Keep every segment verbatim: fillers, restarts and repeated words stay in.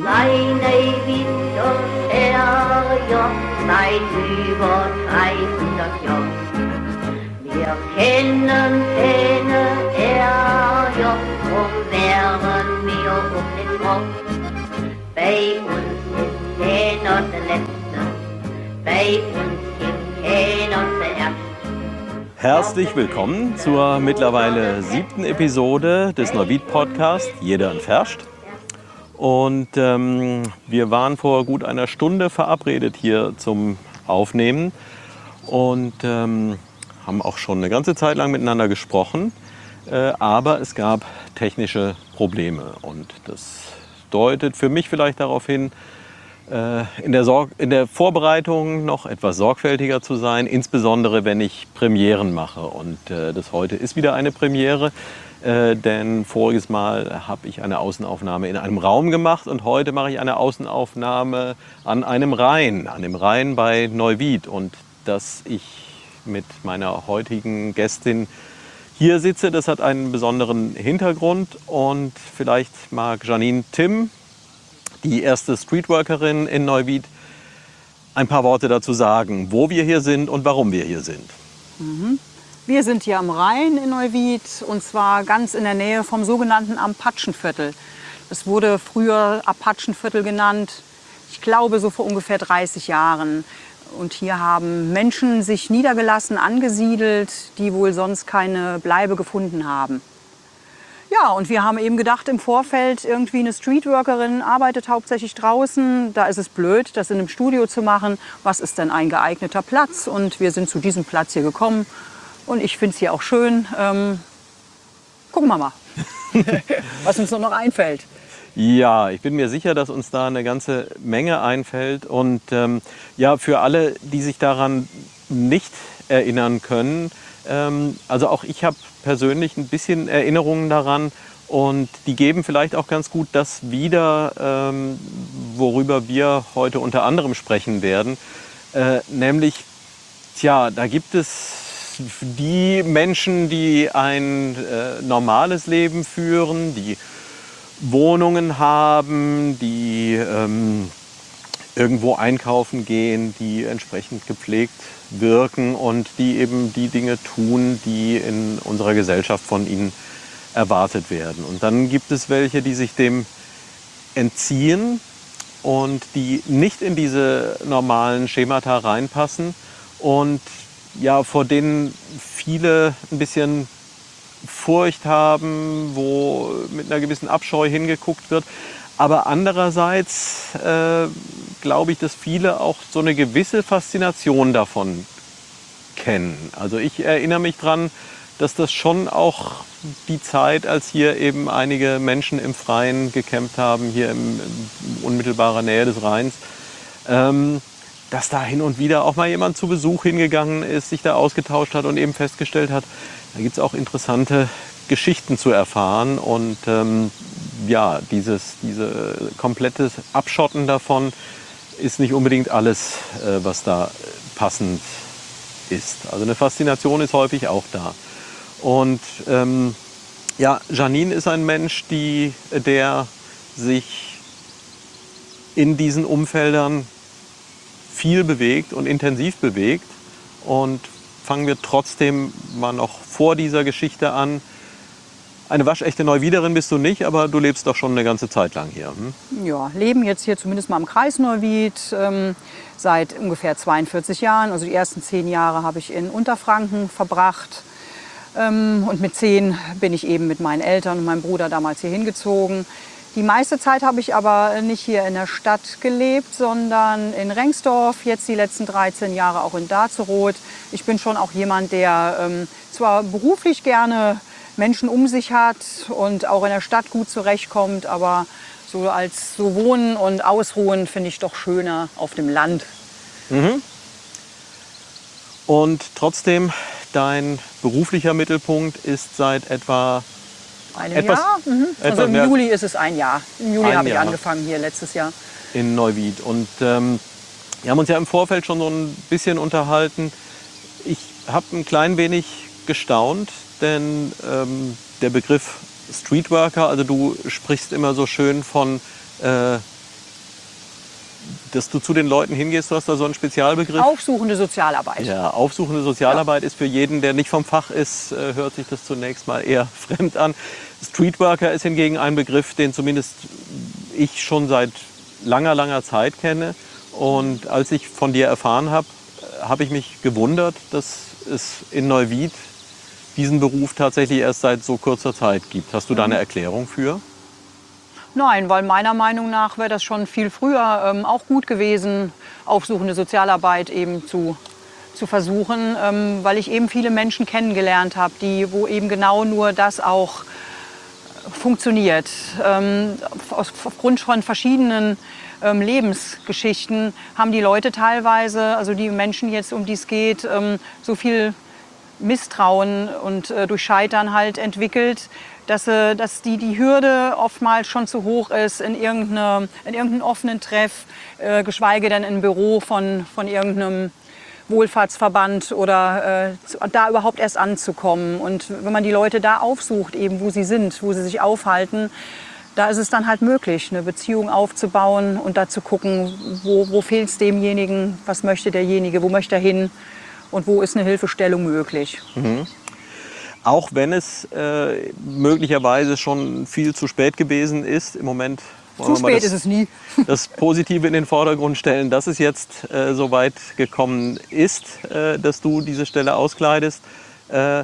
Neuwied und Erjoch seit über dreihundert Jahren. Wir kennen keine Erjoch, drum wären wir um den Rock. Bei uns ist keiner der Letzte, bei uns gibt keiner der Erste. Herzlich willkommen zur mittlerweile siebten Episode des Neuwied-Podcasts Jeder entferscht. Und ähm, wir waren vor gut einer Stunde verabredet hier zum Aufnehmen und ähm, haben auch schon eine ganze Zeit lang miteinander gesprochen. Äh, aber es gab technische Probleme und das deutet für mich vielleicht darauf hin, äh, in der, Sorg- in der Vorbereitung noch etwas sorgfältiger zu sein, insbesondere wenn ich Premieren mache. Und äh, das heute ist wieder eine Premiere. Äh, denn voriges Mal habe ich eine Außenaufnahme in einem Raum gemacht und heute mache ich eine Außenaufnahme an einem Rhein, an dem Rhein bei Neuwied. Und dass ich mit meiner heutigen Gästin hier sitze, das hat einen besonderen Hintergrund. Und vielleicht mag Janine Timm, die erste Streetworkerin in Neuwied, ein paar Worte dazu sagen, wo wir hier sind und warum wir hier sind. Mhm. Wir sind hier am Rhein in Neuwied und zwar ganz in der Nähe vom sogenannten Apachenviertel. Es wurde früher Apachenviertel genannt, ich glaube so vor ungefähr dreißig Jahren. Und hier haben Menschen sich niedergelassen, angesiedelt, die wohl sonst keine Bleibe gefunden haben. Ja, und wir haben eben gedacht im Vorfeld, irgendwie eine Streetworkerin arbeitet hauptsächlich draußen. Da ist es blöd, das in einem Studio zu machen. Was ist denn ein geeigneter Platz? Und wir sind zu diesem Platz hier gekommen. Und ich finde es hier auch schön. Ähm, gucken wir mal, was uns noch einfällt. Ja, ich bin mir sicher, dass uns da eine ganze Menge einfällt. Und ähm, ja, für alle, die sich daran nicht erinnern können, ähm, also auch ich habe persönlich ein bisschen Erinnerungen daran. Und die geben vielleicht auch ganz gut das wieder, ähm, worüber wir heute unter anderem sprechen werden. Äh, nämlich, tja, da gibt es die Menschen, die ein äh, normales Leben führen, die Wohnungen haben, die ähm, irgendwo einkaufen gehen, die entsprechend gepflegt wirken und die eben die Dinge tun, die in unserer Gesellschaft von ihnen erwartet werden. Und dann gibt es welche, die sich dem entziehen und die nicht in diese normalen Schemata reinpassen und ja, vor denen viele ein bisschen Furcht haben, wo mit einer gewissen Abscheu hingeguckt wird. Aber andererseits äh, glaube ich, dass viele auch so eine gewisse Faszination davon kennen. Also ich erinnere mich dran, dass das schon auch die Zeit, als hier eben einige Menschen im Freien gecampt haben, hier in unmittelbarer Nähe des Rheins, ähm, dass da hin und wieder auch mal jemand zu Besuch hingegangen ist, sich da ausgetauscht hat und eben festgestellt hat, da gibt es auch interessante Geschichten zu erfahren. Und ähm, ja, dieses diese komplette Abschotten davon ist nicht unbedingt alles, äh, was da passend ist. Also eine Faszination ist häufig auch da. Und ähm, ja, Janine ist ein Mensch, die, der sich in diesen Umfeldern viel bewegt und intensiv bewegt. Und fangen wir trotzdem mal noch vor dieser Geschichte an. Eine waschechte Neuwiederin bist du nicht, aber du lebst doch schon eine ganze Zeit lang hier. Hm? Ja, leben jetzt hier zumindest mal im Kreis Neuwied ähm, seit ungefähr zweiundvierzig Jahren. Also die ersten zehn Jahre habe ich in Unterfranken verbracht. Ähm, und mit zehn bin ich eben mit meinen Eltern und meinem Bruder damals hier hingezogen. Die meiste Zeit habe ich aber nicht hier in der Stadt gelebt, sondern in Rengsdorf, jetzt die letzten dreizehn Jahre auch in Dazeroth. Ich bin schon auch jemand, der ähm, zwar beruflich gerne Menschen um sich hat und auch in der Stadt gut zurechtkommt, aber so als so Wohnen und Ausruhen finde ich doch schöner auf dem Land. Mhm. Und trotzdem, dein beruflicher Mittelpunkt ist seit etwa Einem etwas, Jahr? Mhm. Also im Juli ist es ein Jahr. Im Juli habe ich Jahr. angefangen hier letztes Jahr. In Neuwied. Und ähm, wir haben uns ja im Vorfeld schon so ein bisschen unterhalten. Ich habe ein klein wenig gestaunt, denn ähm, der Begriff Streetworker, also du sprichst immer so schön von äh, dass du zu den Leuten hingehst, du hast da so einen Spezialbegriff. Aufsuchende Sozialarbeit. Ja, aufsuchende Sozialarbeit ja. ist für jeden, der nicht vom Fach ist, äh, hört sich das zunächst mal eher fremd an. Streetworker ist hingegen ein Begriff, den zumindest ich schon seit langer, langer Zeit kenne. Und als ich von dir erfahren habe, habe ich mich gewundert, dass es in Neuwied diesen Beruf tatsächlich erst seit so kurzer Zeit gibt. Hast du da eine Erklärung für? Nein, weil meiner Meinung nach wäre das schon viel früher ähm, auch gut gewesen, aufsuchende Sozialarbeit eben zu, zu versuchen, ähm, weil ich eben viele Menschen kennengelernt habe, die, wo eben genau nur das auch funktioniert. Ähm, aus, aufgrund von verschiedenen ähm, Lebensgeschichten haben die Leute teilweise, also die Menschen jetzt, um die es geht, ähm, so viel Misstrauen und äh, durch Scheitern halt entwickelt, dass, äh, dass die, die Hürde oftmals schon zu hoch ist in, irgendeine, in irgendeinem offenen Treff, äh, geschweige denn im Büro von, von irgendeinem Wohlfahrtsverband oder äh, da überhaupt erst anzukommen. Und wenn man die Leute da aufsucht, eben wo sie sind, wo sie sich aufhalten, da ist es dann halt möglich, eine Beziehung aufzubauen und da zu gucken, wo, wo fehlt es demjenigen, was möchte derjenige, wo möchte er hin und wo ist eine Hilfestellung möglich. Mhm. Auch wenn es äh, möglicherweise schon viel zu spät gewesen ist, im Moment zu spät das, ist es nie. Das Positive in den Vordergrund stellen, dass es jetzt äh, so weit gekommen ist, äh, dass du diese Stelle auskleidest. Äh,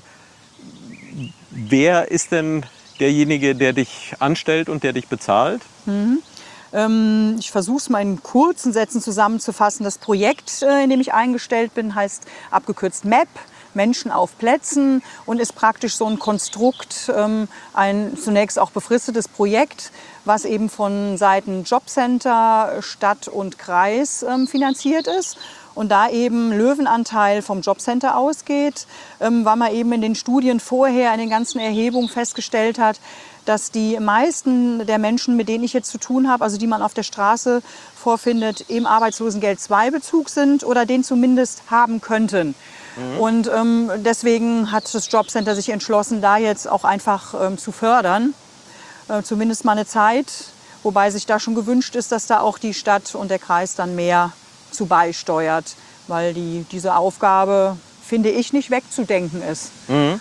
wer ist denn derjenige, der dich anstellt und der dich bezahlt? Mhm. Ähm, ich versuche es mal in kurzen Sätzen zusammenzufassen. Das Projekt, äh, in dem ich eingestellt bin, heißt abgekürzt M A P. Menschen auf Plätzen und ist praktisch so ein Konstrukt, ähm, ein zunächst auch befristetes Projekt, was eben von Seiten Jobcenter, Stadt und Kreis ähm, finanziert ist. Und da eben Löwenanteil vom Jobcenter ausgeht, ähm, weil man eben in den Studien vorher, in den ganzen Erhebungen festgestellt hat, dass die meisten der Menschen, mit denen ich jetzt zu tun habe, also die man auf der Straße vorfindet, im Arbeitslosengeld zwei Bezug sind oder den zumindest haben könnten. Mhm. Und ähm, deswegen hat das Jobcenter sich entschlossen, da jetzt auch einfach ähm, zu fördern, äh, zumindest mal eine Zeit, wobei sich da schon gewünscht ist, dass da auch die Stadt und der Kreis dann mehr zu beisteuert, weil die, diese Aufgabe, finde ich, nicht wegzudenken ist. Mhm.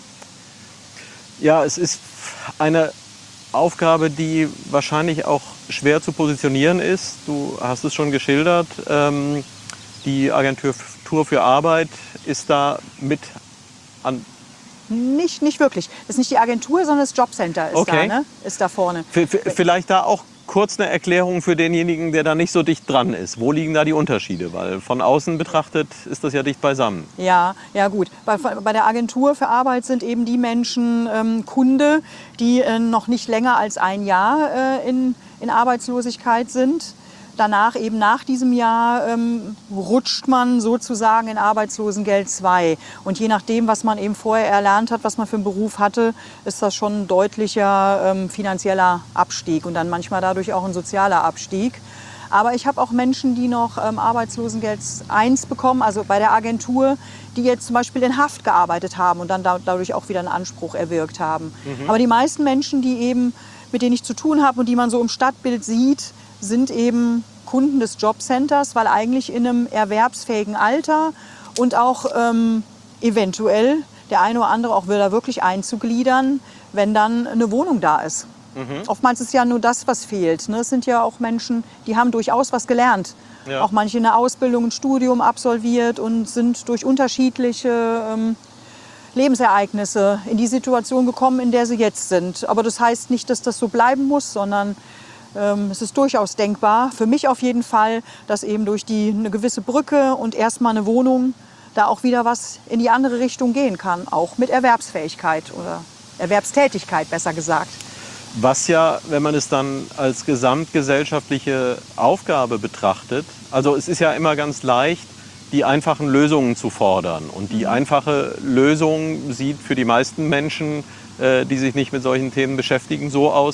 Ja, es ist eine Aufgabe, die wahrscheinlich auch schwer zu positionieren ist. Du hast es schon geschildert. Ähm, die Agentur für Arbeit ist da mit an. Nicht, nicht wirklich. Das ist nicht die Agentur, sondern das Jobcenter ist okay. da, ne? Ist da vorne. V vielleicht da auch kurz eine Erklärung für denjenigen, der da nicht so dicht dran ist. Wo liegen da die Unterschiede? Weil von außen betrachtet ist das ja dicht beisammen. Ja, ja gut. Bei, bei der Agentur für Arbeit sind eben die Menschen ähm, Kunde, die äh, noch nicht länger als ein Jahr äh, in, in Arbeitslosigkeit sind. Danach, eben nach diesem Jahr, ähm, rutscht man sozusagen in Arbeitslosengeld zwei. Und je nachdem, was man eben vorher erlernt hat, was man für einen Beruf hatte, ist das schon ein deutlicher ähm, finanzieller Abstieg und dann manchmal dadurch auch ein sozialer Abstieg. Aber ich habe auch Menschen, die noch ähm, Arbeitslosengeld eins bekommen, also bei der Agentur, die jetzt zum Beispiel in Haft gearbeitet haben und dann da, dadurch auch wieder einen Anspruch erwirkt haben. Mhm. Aber die meisten Menschen, die eben, mit denen ich zu tun habe und die man so im Stadtbild sieht, sind eben Kunden des Jobcenters, weil eigentlich in einem erwerbsfähigen Alter und auch ähm, eventuell der eine oder andere auch wieder wirklich einzugliedern, wenn dann eine Wohnung da ist. Mhm. Oftmals ist ja nur das, was fehlt. Ne? Es sind ja auch Menschen, die haben durchaus was gelernt. Ja. Auch manche eine Ausbildung, ein Studium absolviert und sind durch unterschiedliche ähm, Lebensereignisse in die Situation gekommen, in der sie jetzt sind. Aber das heißt nicht, dass das so bleiben muss, sondern ähm, es ist durchaus denkbar, für mich auf jeden Fall, dass eben durch die, eine gewisse Brücke und erstmal eine Wohnung da auch wieder was in die andere Richtung gehen kann, auch mit Erwerbsfähigkeit oder Erwerbstätigkeit, besser gesagt. Was ja, wenn man es dann als gesamtgesellschaftliche Aufgabe betrachtet, also es ist ja immer ganz leicht, die einfachen Lösungen zu fordern. Und die einfache Lösung sieht für die meisten Menschen, äh, die sich nicht mit solchen Themen beschäftigen, so aus,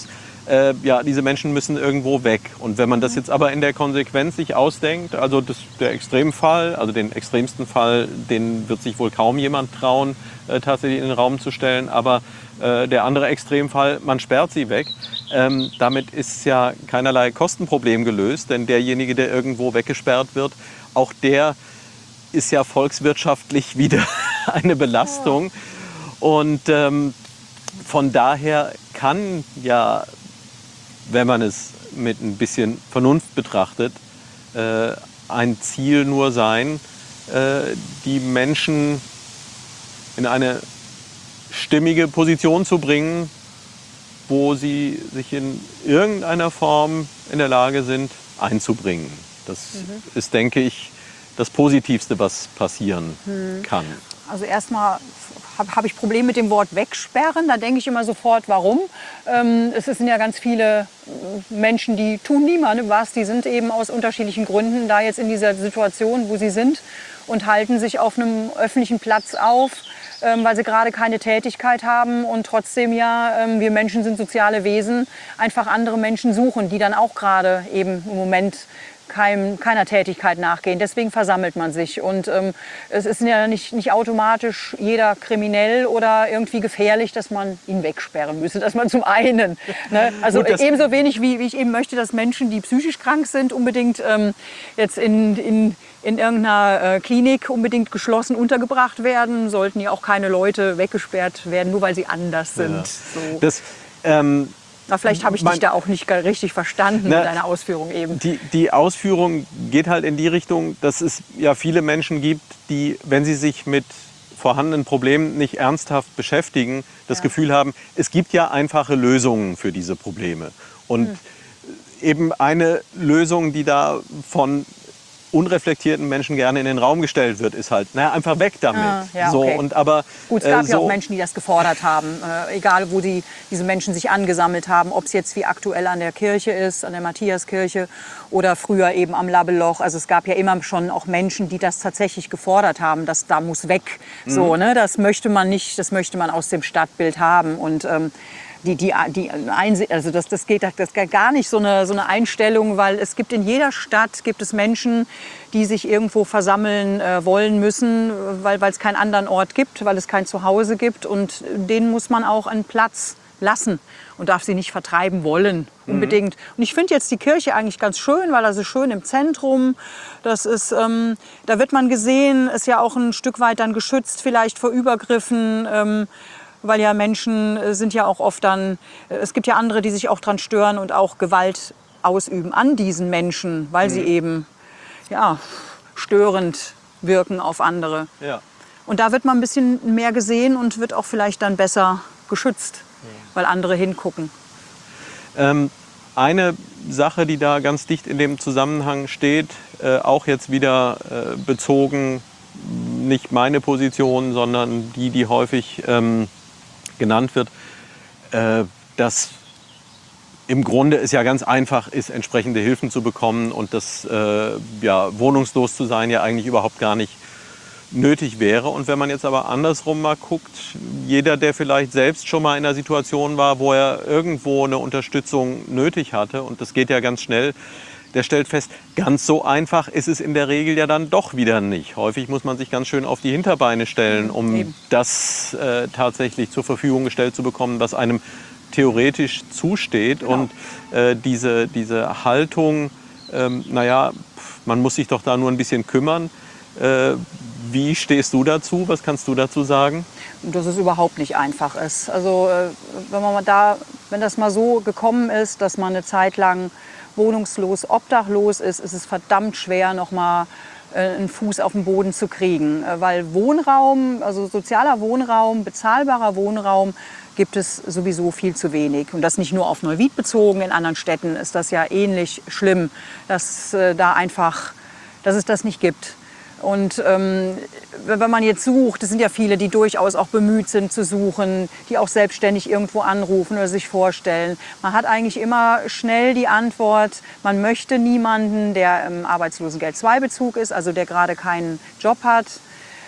äh, ja, diese Menschen müssen irgendwo weg. Und wenn man das jetzt aber in der Konsequenz sich ausdenkt, also das, der Extremfall, also den extremsten Fall, den wird sich wohl kaum jemand trauen, äh, tatsächlich in den Raum zu stellen, aber äh, der andere Extremfall, man sperrt sie weg, ähm, damit ist ja keinerlei Kostenproblem gelöst, denn derjenige, der irgendwo weggesperrt wird, auch der ist ja volkswirtschaftlich wieder eine Belastung. Und ähm, von daher kann ja, wenn man es mit ein bisschen Vernunft betrachtet, äh, ein Ziel nur sein, äh, die Menschen in eine stimmige Position zu bringen, wo sie sich in irgendeiner Form in der Lage sind, einzubringen. Das mhm. ist, denke ich, das Positivste, was passieren mhm. kann. Also erstmal habe hab ich Probleme mit dem Wort wegsperren. Da denke ich immer sofort, warum? Ähm, es sind ja ganz viele Menschen, die tun niemandem was. Die sind eben aus unterschiedlichen Gründen da jetzt in dieser Situation, wo sie sind und halten sich auf einem öffentlichen Platz auf, ähm, weil sie gerade keine Tätigkeit haben und trotzdem ja, ähm, wir Menschen sind soziale Wesen, einfach andere Menschen suchen, die dann auch gerade eben im Moment Kein, keiner Tätigkeit nachgehen. Deswegen versammelt man sich. Und ähm, es ist ja nicht, nicht automatisch jeder kriminell oder irgendwie gefährlich, dass man ihn wegsperren müsse. Dass man zum einen, ne? Also Gut, ebenso wenig wie, wie ich eben möchte, dass Menschen, die psychisch krank sind, unbedingt ähm, jetzt in, in, in irgendeiner äh, Klinik unbedingt geschlossen untergebracht werden, sollten ja auch keine Leute weggesperrt werden, nur weil sie anders sind. Ja. So. Das, ähm Na, vielleicht habe ich dich da auch nicht richtig verstanden, na, mit deiner Ausführung eben. Die, die Ausführung geht halt in die Richtung, dass es ja viele Menschen gibt, die, wenn sie sich mit vorhandenen Problemen nicht ernsthaft beschäftigen, das ja. Gefühl haben, es gibt ja einfache Lösungen für diese Probleme. Und hm. eben eine Lösung, die da von unreflektierten Menschen gerne in den Raum gestellt wird, ist halt, naja, einfach weg damit. Ah, ja, so, okay. und aber, Gut, es gab äh, so ja auch Menschen, die das gefordert haben, äh, egal wo die, diese Menschen sich angesammelt haben, ob es jetzt wie aktuell an der Kirche ist, an der Matthiaskirche oder früher eben am Labbeloch. Also es gab ja immer schon auch Menschen, die das tatsächlich gefordert haben, dass da muss weg. Mhm. So, ne? Das möchte man nicht, das möchte man aus dem Stadtbild haben. Und ähm, Die, die, die Einse also das, das, geht, das geht gar nicht so eine, so eine Einstellung, weil es gibt in jeder Stadt gibt es Menschen, die sich irgendwo versammeln äh, wollen müssen, weil es keinen anderen Ort gibt, weil es kein Zuhause gibt und denen muss man auch einen Platz lassen und darf sie nicht vertreiben wollen, unbedingt. Mhm. Und ich finde jetzt die Kirche eigentlich ganz schön, weil das ist schön im Zentrum. Das ist, ähm, da wird man gesehen, ist ja auch ein Stück weit dann geschützt vielleicht vor Übergriffen. Ähm, Weil ja Menschen sind ja auch oft dann, es gibt ja andere, die sich auch dran stören und auch Gewalt ausüben an diesen Menschen, weil mhm. sie eben ja, störend wirken auf andere. Ja. Und da wird man ein bisschen mehr gesehen und wird auch vielleicht dann besser geschützt, ja. weil andere hingucken. Ähm, eine Sache, die da ganz dicht in dem Zusammenhang steht, äh, auch jetzt wieder äh, bezogen, nicht meine Position, sondern die, die häufig ähm, genannt wird, äh, dass im Grunde es ja ganz einfach ist, entsprechende Hilfen zu bekommen und dass äh, ja, wohnungslos zu sein ja eigentlich überhaupt gar nicht nötig wäre. Und wenn man jetzt aber andersrum mal guckt, jeder, der vielleicht selbst schon mal in einer Situation war, wo er irgendwo eine Unterstützung nötig hatte, und das geht ja ganz schnell, der stellt fest, ganz so einfach ist es in der Regel ja dann doch wieder nicht. Häufig muss man sich ganz schön auf die Hinterbeine stellen, um Eben. das äh, tatsächlich zur Verfügung gestellt zu bekommen, was einem theoretisch zusteht. Genau. Und äh, diese, diese Haltung, ähm, naja, man muss sich doch da nur ein bisschen kümmern. Äh, wie stehst du dazu? Was kannst du dazu sagen? Dass es überhaupt nicht einfach ist. Also äh, wenn man da, wenn das mal so gekommen ist, dass man eine Zeit lang wohnungslos, obdachlos ist, ist es verdammt schwer, noch mal äh, einen Fuß auf den Boden zu kriegen. Äh, weil Wohnraum, also sozialer Wohnraum, bezahlbarer Wohnraum, gibt es sowieso viel zu wenig. Und das nicht nur auf Neuwied bezogen, in anderen Städten ist das ja ähnlich schlimm, dass äh, da einfach, dass es das nicht gibt. Und ähm, wenn man jetzt sucht, es sind ja viele, die durchaus auch bemüht sind zu suchen, die auch selbstständig irgendwo anrufen oder sich vorstellen. Man hat eigentlich immer schnell die Antwort, man möchte niemanden, der im Arbeitslosengeld zwei Bezug ist, also der gerade keinen Job hat.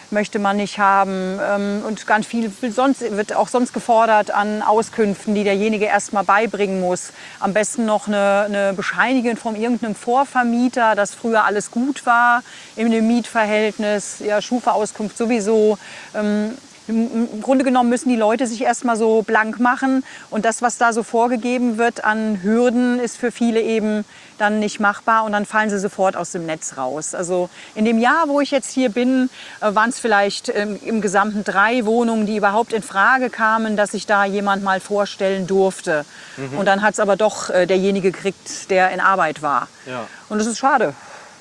möchte man nicht haben. Ähm, und ganz viel sonst, wird auch sonst gefordert an Auskünften, die derjenige erst mal beibringen muss. Am besten noch eine, eine Bescheinigung von irgendeinem Vorvermieter, dass früher alles gut war in dem Mietverhältnis. Ja, Schufa-Auskunft sowieso. Ähm, Im Grunde genommen müssen die Leute sich erst mal so blank machen. Und das, was da so vorgegeben wird an Hürden, ist für viele eben dann nicht machbar. Und dann fallen sie sofort aus dem Netz raus. Also in dem Jahr, wo ich jetzt hier bin, waren es vielleicht ähm, im Gesamten drei Wohnungen, die überhaupt in Frage kamen, dass sich da jemand mal vorstellen durfte. Mhm. Und dann hat es aber doch äh, derjenige gekriegt, der in Arbeit war. Ja. Und das ist schade.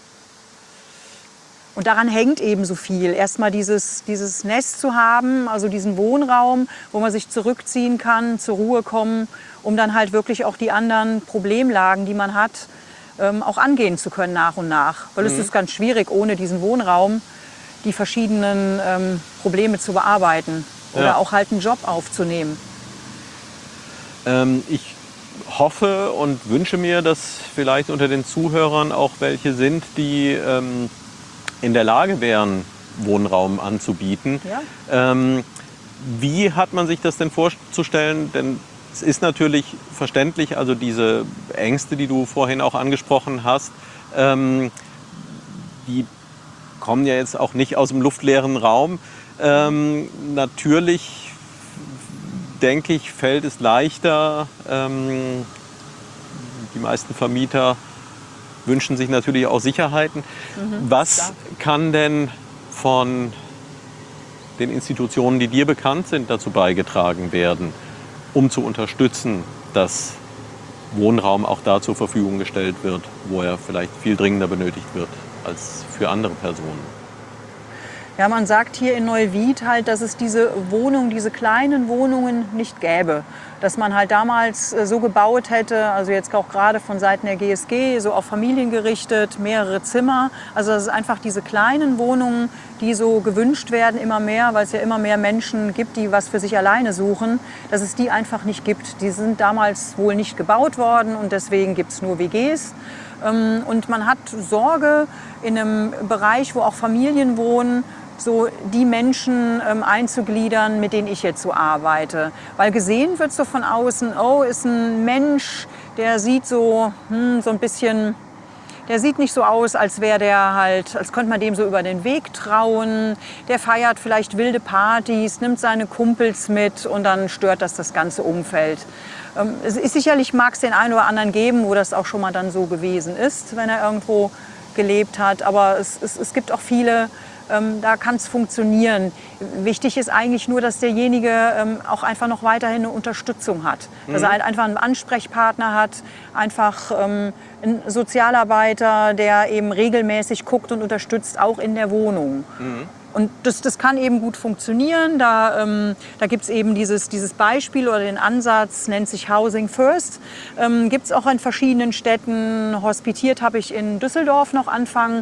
Und daran hängt eben so viel. Erstmal dieses, dieses Nest zu haben, also diesen Wohnraum, wo man sich zurückziehen kann, zur Ruhe kommen, um dann halt wirklich auch die anderen Problemlagen, die man hat, ähm, auch angehen zu können nach und nach. Weil mhm. es ist ganz schwierig, ohne diesen Wohnraum die verschiedenen ähm, Probleme zu bearbeiten oder ja. auch halt einen Job aufzunehmen. Ähm, ich hoffe und wünsche mir, dass vielleicht unter den Zuhörern auch welche sind, die ähm, in der Lage wären, Wohnraum anzubieten. Ja. Ähm, wie hat man sich das denn vorzustellen? Denn es ist natürlich verständlich, also diese Ängste, die du vorhin auch angesprochen hast, ähm, die kommen ja jetzt auch nicht aus dem luftleeren Raum. Ähm, natürlich, denke ich, fällt es leichter. Ähm, die meisten Vermieter wünschen sich natürlich auch Sicherheiten. Mhm, Was klar. kann denn von den Institutionen, die dir bekannt sind, dazu beigetragen werden, um zu unterstützen, dass Wohnraum auch da zur Verfügung gestellt wird, wo er vielleicht viel dringender benötigt wird als für andere Personen? Ja, man sagt hier in Neuwied halt, dass es diese Wohnungen, diese kleinen Wohnungen nicht gäbe. Dass man halt damals so gebaut hätte, also jetzt auch gerade von Seiten der G S G, so auf Familien gerichtet, mehrere Zimmer. Also dass es einfach diese kleinen Wohnungen, die so gewünscht werden immer mehr, weil es ja immer mehr Menschen gibt, die was für sich alleine suchen, dass es die einfach nicht gibt. Die sind damals wohl nicht gebaut worden und deswegen gibt es nur W Gs. Und man hat Sorge in einem Bereich, wo auch Familien wohnen, so die Menschen ähm, einzugliedern, mit denen ich jetzt so arbeite. Weil gesehen wird so von außen, oh, ist ein Mensch, der sieht so, hm, so ein bisschen, der sieht nicht so aus, als wäre der halt, als könnte man dem so über den Weg trauen. Der feiert vielleicht wilde Partys, nimmt seine Kumpels mit und dann stört das das ganze Umfeld. Ähm, es ist sicherlich, mag es den einen oder anderen geben, wo das auch schon mal dann so gewesen ist, wenn er irgendwo gelebt hat. Aber es, es, es gibt auch viele, Ähm, da kann es funktionieren. Wichtig ist eigentlich nur, dass derjenige ähm, auch einfach noch weiterhin eine Unterstützung hat. Mhm. Dass er halt einfach einen Ansprechpartner hat, einfach ähm, einen Sozialarbeiter, der eben regelmäßig guckt und unterstützt, auch in der Wohnung. Mhm. Und das, das kann eben gut funktionieren. Da, ähm, da gibt es eben dieses, dieses Beispiel oder den Ansatz, nennt sich Housing First. Ähm, gibt es auch in verschiedenen Städten. Hospitiert habe ich in Düsseldorf noch Anfang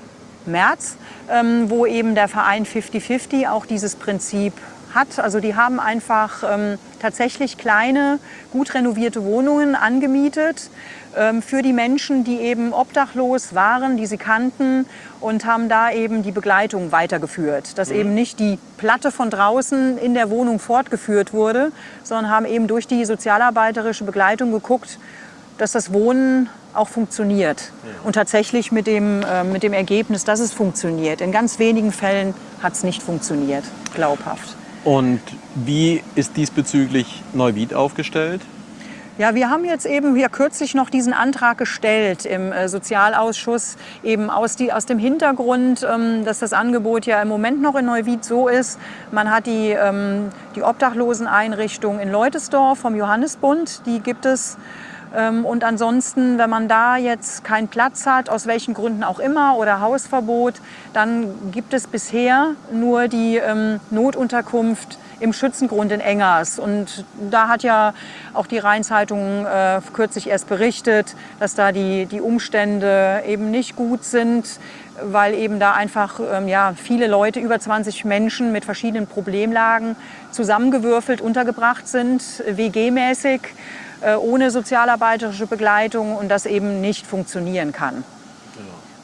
März, ähm, wo eben der Verein fünfzig fünfzig auch dieses Prinzip hat. Also die haben einfach ähm, tatsächlich kleine, gut renovierte Wohnungen angemietet ähm, für die Menschen, die eben obdachlos waren, die sie kannten, und haben da eben die Begleitung weitergeführt. Dass mhm. eben nicht die Platte von draußen in der Wohnung fortgeführt wurde, sondern haben eben durch die sozialarbeiterische Begleitung geguckt, dass das Wohnen auch funktioniert. Ja. Und tatsächlich mit dem, äh, mit dem Ergebnis, dass es funktioniert. In ganz wenigen Fällen hat es nicht funktioniert, glaubhaft. Und wie ist diesbezüglich Neuwied aufgestellt? Ja, wir haben jetzt eben hier kürzlich noch diesen Antrag gestellt im äh, Sozialausschuss, eben aus, die, aus dem Hintergrund, ähm, dass das Angebot ja im Moment noch in Neuwied so ist. Man hat die, ähm, die Obdachloseneinrichtung in Leutesdorf vom Johannesbund, die gibt es. Und ansonsten, wenn man da jetzt keinen Platz hat, aus welchen Gründen auch immer, oder Hausverbot, dann gibt es bisher nur die ähm, Notunterkunft im Schützengrund in Engers. Und da hat ja auch die Rhein-Zeitung äh, kürzlich erst berichtet, dass da die, die Umstände eben nicht gut sind, weil eben da einfach ähm, ja, viele Leute, über zwanzig Menschen mit verschiedenen Problemlagen zusammengewürfelt untergebracht sind, W G-mäßig, ohne sozialarbeiterische Begleitung, und das eben nicht funktionieren kann. Ja.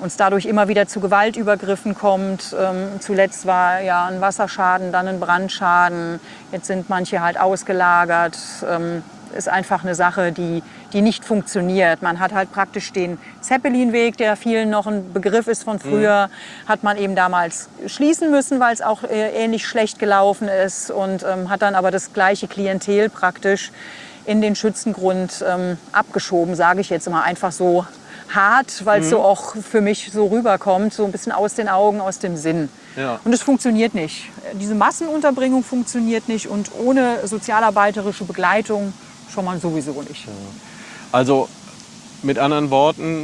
und es dadurch immer wieder zu Gewaltübergriffen kommt. Ähm, zuletzt war ja ein Wasserschaden, dann ein Brandschaden. Jetzt sind manche halt ausgelagert. Ähm, ist einfach eine Sache, die, die nicht funktioniert. Man hat halt praktisch den Zeppelinweg, der vielen noch ein Begriff ist von früher, mhm. hat man eben damals schließen müssen, weil es auch äh, ähnlich schlecht gelaufen ist und ähm, hat dann aber das gleiche Klientel praktisch in den Schützengrund ähm, abgeschoben, sage ich jetzt mal einfach so hart, weil es mhm. so auch für mich so rüberkommt, so ein bisschen aus den Augen, aus dem Sinn. Ja. Und es funktioniert nicht. Diese Massenunterbringung funktioniert nicht und ohne sozialarbeiterische Begleitung schon mal sowieso nicht. Ja. Also mit anderen Worten,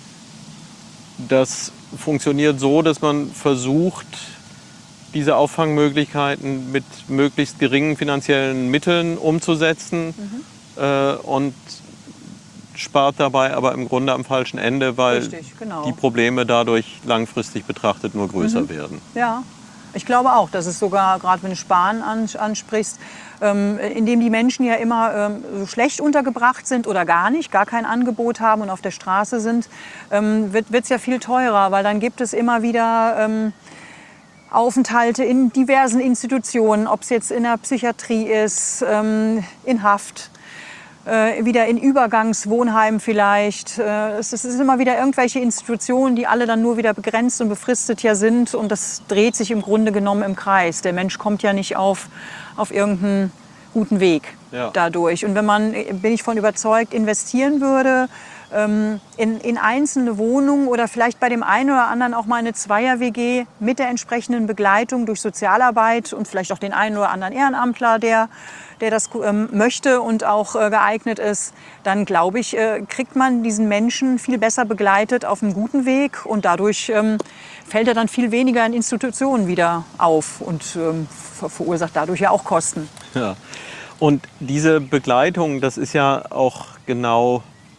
das funktioniert so, dass man versucht, diese Auffangmöglichkeiten mit möglichst geringen finanziellen Mitteln umzusetzen mhm. äh, und spart dabei aber im Grunde am falschen Ende, weil Richtig, genau. die Probleme dadurch langfristig betrachtet nur größer mhm. werden. Ja, ich glaube auch, dass es sogar, gerade wenn du Sparen ansprichst, ähm, indem die Menschen ja immer ähm, so schlecht untergebracht sind oder gar nicht, gar kein Angebot haben und auf der Straße sind, ähm, wird es ja viel teurer, weil dann gibt es immer wieder ähm, Aufenthalte in diversen Institutionen, ob es jetzt in der Psychiatrie ist, ähm, in Haft, äh, wieder in Übergangswohnheimen vielleicht. Äh, es, es ist immer wieder irgendwelche Institutionen, die alle dann nur wieder begrenzt und befristet ja sind und das dreht sich im Grunde genommen im Kreis. Der Mensch kommt ja nicht auf, auf irgendeinen guten Weg ja. dadurch. Und wenn man, bin ich von überzeugt, investieren würde, In, in einzelne Wohnungen oder vielleicht bei dem einen oder anderen auch mal eine Zweier-W G mit der entsprechenden Begleitung durch Sozialarbeit und vielleicht auch den einen oder anderen Ehrenamtler, der, der das ähm, möchte und auch äh, geeignet ist, dann glaube ich, äh, kriegt man diesen Menschen viel besser begleitet auf einem guten Weg und dadurch ähm, fällt er dann viel weniger in Institutionen wieder auf und ähm, ver verursacht dadurch ja auch Kosten. Ja. Und diese Begleitung, das ist ja auch genau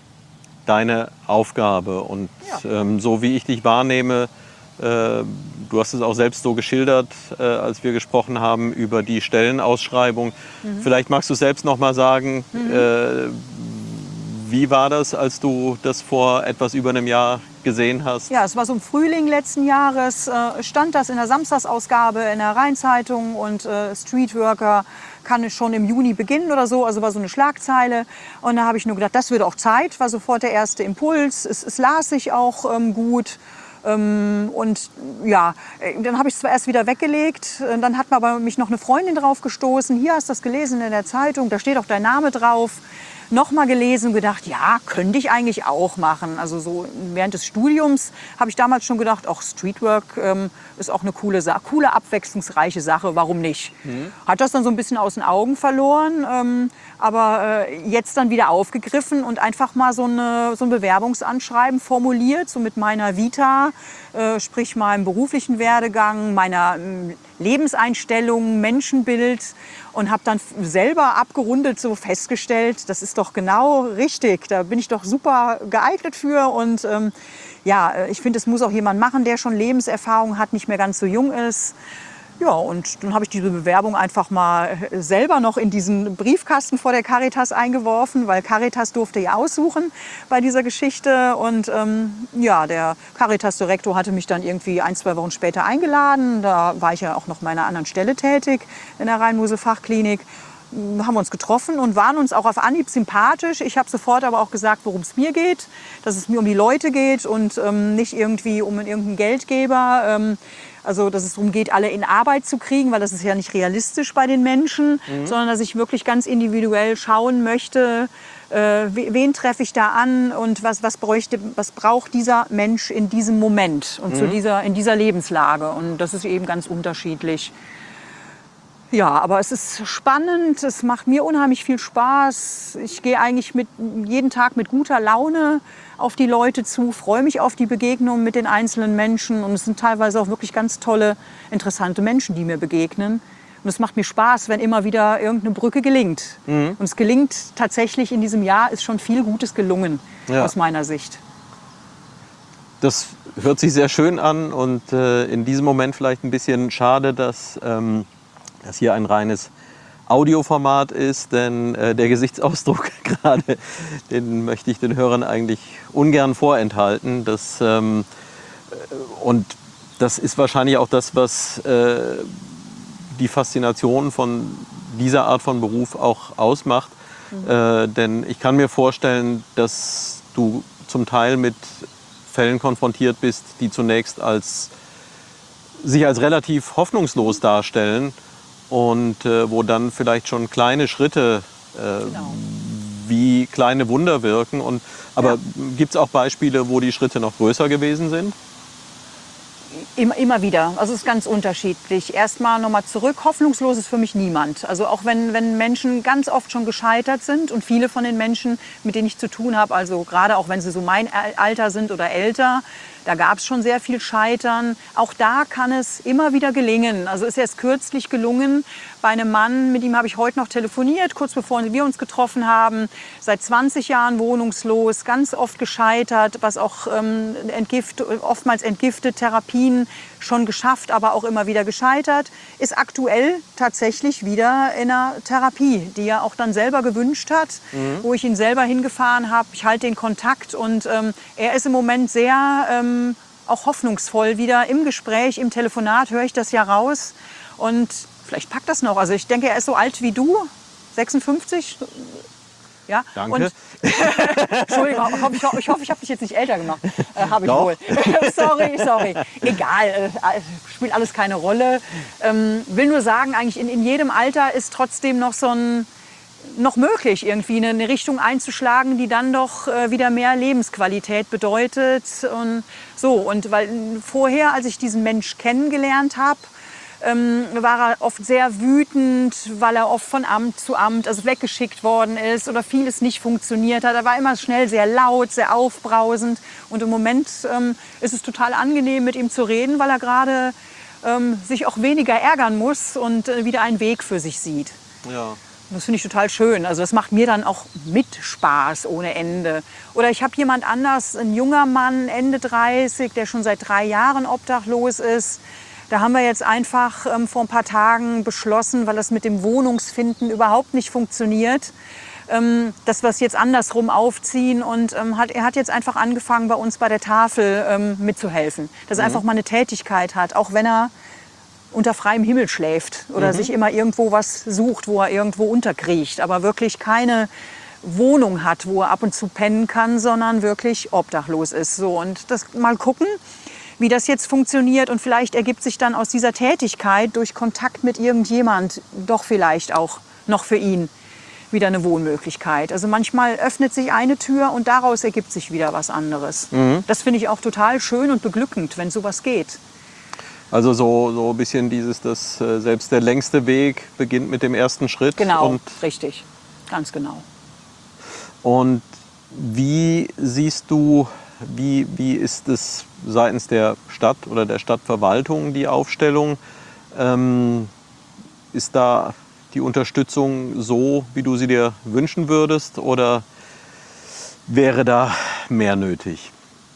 deine Aufgabe und ja. ähm, so wie ich dich wahrnehme, äh, du hast es auch selbst so geschildert, äh, als wir gesprochen haben über die Stellenausschreibung. Mhm. Vielleicht magst du selbst noch mal sagen, mhm. äh, wie war das, als du das vor etwas über einem Jahr gesehen hast? Ja, es war so im Frühling letzten Jahres, äh, stand das in der Samstagsausgabe in der Rheinzeitung und äh, Streetworker kann es schon im Juni beginnen oder so, also war so eine Schlagzeile. Und da habe ich nur gedacht, das wird auch Zeit, war sofort der erste Impuls. Es, es las sich auch ähm, gut. Ähm, und ja, dann habe ich es zwar erst wieder weggelegt, dann hat mir aber mich noch eine Freundin drauf gestoßen. Hier hast du das gelesen in der Zeitung, da steht auch dein Name drauf. Noch mal gelesen und gedacht, ja, könnte ich eigentlich auch machen. Also so während des Studiums habe ich damals schon gedacht, auch Streetwork ähm, ist auch eine coole Sache, coole, abwechslungsreiche Sache, warum nicht? Mhm. Hat das dann so ein bisschen aus den Augen verloren, ähm, aber äh, jetzt dann wieder aufgegriffen und einfach mal so, eine, so ein Bewerbungsanschreiben formuliert, so mit meiner Vita, äh, sprich meinem beruflichen Werdegang, meiner äh, Lebenseinstellung, Menschenbild und habe dann selber abgerundet so festgestellt, das ist doch genau richtig, da bin ich doch super geeignet für und ähm, ja, ich finde, es muss auch jemand machen, der schon Lebenserfahrung hat, nicht mehr ganz so jung ist. Ja, und dann habe ich diese Bewerbung einfach mal selber noch in diesen Briefkasten vor der Caritas eingeworfen, weil Caritas durfte ja aussuchen bei dieser Geschichte. Und ähm, ja, der Caritas-Direktor hatte mich dann irgendwie ein, zwei Wochen später eingeladen. Da war ich ja auch noch an meiner anderen Stelle tätig in der Rhein-Mosel-Fachklinik. Haben wir uns getroffen und waren uns auch auf Anhieb sympathisch. Ich habe sofort aber auch gesagt, worum es mir geht, dass es mir um die Leute geht und ähm, nicht irgendwie um irgendeinen Geldgeber. Ähm, Also, dass es darum geht, alle in Arbeit zu kriegen, weil das ist ja nicht realistisch bei den Menschen, mhm. sondern dass ich wirklich ganz individuell schauen möchte, äh, wen treffe ich da an und was, was, bräuchte, was braucht dieser Mensch in diesem Moment und mhm. zu dieser, in dieser Lebenslage. Und das ist eben ganz unterschiedlich. Ja, aber es ist spannend, es macht mir unheimlich viel Spaß. Ich gehe eigentlich mit, jeden Tag mit guter Laune auf die Leute zu, freue mich auf die Begegnungen mit den einzelnen Menschen. Und es sind teilweise auch wirklich ganz tolle, interessante Menschen, die mir begegnen. Und es macht mir Spaß, wenn immer wieder irgendeine Brücke gelingt. Mhm. Und es gelingt tatsächlich in diesem Jahr, ist schon viel Gutes gelungen, ja. aus meiner Sicht. Das hört sich sehr schön an und äh, in diesem Moment vielleicht ein bisschen schade, dass... Ähm dass hier ein reines Audioformat ist, denn äh, der Gesichtsausdruck gerade, den möchte ich den Hörern eigentlich ungern vorenthalten. Das ähm, Und das ist wahrscheinlich auch das, was äh, die Faszination von dieser Art von Beruf auch ausmacht. Mhm. Äh, denn ich kann mir vorstellen, dass du zum Teil mit Fällen konfrontiert bist, die zunächst als, sich als relativ hoffnungslos darstellen und äh, wo dann vielleicht schon kleine Schritte äh, genau. wie kleine Wunder wirken. Und, aber ja. gibt es auch Beispiele, wo die Schritte noch größer gewesen sind? Immer, immer wieder. Also es ist ganz unterschiedlich. Erstmal nochmal zurück. Hoffnungslos ist für mich niemand. Also auch wenn, wenn Menschen ganz oft schon gescheitert sind und viele von den Menschen, mit denen ich zu tun habe, also gerade auch wenn sie so mein Alter sind oder älter, da gab es schon sehr viel Scheitern. Auch da kann es immer wieder gelingen. Also ist erst kürzlich gelungen bei einem Mann, mit ihm habe ich heute noch telefoniert, kurz bevor wir uns getroffen haben. Seit zwanzig Jahren wohnungslos, ganz oft gescheitert, was auch ähm, entgift, oftmals entgiftet, Therapien schon geschafft, aber auch immer wieder gescheitert. Ist aktuell tatsächlich wieder in einer Therapie, die er auch dann selber gewünscht hat, mhm. wo ich ihn selber hingefahren habe. Ich halte den Kontakt und ähm, er ist im Moment sehr ähm, auch hoffnungsvoll wieder im Gespräch, im Telefonat höre ich das ja raus und vielleicht packt das noch. Also ich denke, er ist so alt wie du, sechsundfünfzig. Ja? Danke. Und, Entschuldigung, ich hoffe, ich, hoffe, ich, hoffe, ich habe dich jetzt nicht älter gemacht. Äh, habe ich Doch. wohl. sorry, sorry. Egal, äh, spielt alles keine Rolle. Ähm, will nur sagen, eigentlich in, in jedem Alter ist trotzdem noch so ein noch möglich, irgendwie eine, eine Richtung einzuschlagen, die dann doch äh, wieder mehr Lebensqualität bedeutet. Und so, und weil vorher, als ich diesen Mensch kennengelernt habe, Ähm, war er oft sehr wütend, weil er oft von Amt zu Amt also weggeschickt worden ist oder vieles nicht funktioniert hat. Er war immer schnell sehr laut, sehr aufbrausend. Und im Moment ähm, ist es total angenehm, mit ihm zu reden, weil er gerade ähm, sich auch weniger ärgern muss und äh, wieder einen Weg für sich sieht. Ja. Das finde ich total schön. Also das macht mir dann auch mit Spaß ohne Ende. Oder ich habe jemand anders, ein junger Mann, Ende dreißig, der schon seit drei Jahren obdachlos ist. Da haben wir jetzt einfach ähm, vor ein paar Tagen beschlossen, weil das mit dem Wohnungsfinden überhaupt nicht funktioniert, ähm, dass wir es jetzt andersrum aufziehen. Und ähm, hat, er hat jetzt einfach angefangen, bei uns bei der Tafel ähm, mitzuhelfen. Dass er mhm. einfach mal eine Tätigkeit hat, auch wenn er unter freiem Himmel schläft oder mhm. sich immer irgendwo was sucht, wo er irgendwo unterkriecht. Aber wirklich keine Wohnung hat, wo er ab und zu pennen kann, sondern wirklich obdachlos ist. So, und das mal gucken, wie das jetzt funktioniert und vielleicht ergibt sich dann aus dieser Tätigkeit durch Kontakt mit irgendjemand doch vielleicht auch noch für ihn wieder eine Wohnmöglichkeit. Also manchmal öffnet sich eine Tür und daraus ergibt sich wieder was anderes. Mhm. Das finde ich auch total schön und beglückend, wenn sowas geht. Also so, so ein bisschen dieses, dass äh, selbst der längste Weg beginnt mit dem ersten Schritt. Genau, und richtig, ganz genau. Und wie siehst du, wie, wie ist es seitens der Stadt oder der Stadtverwaltung die Aufstellung? Ähm, ist da die Unterstützung so, wie du sie dir wünschen würdest, oder wäre da mehr nötig?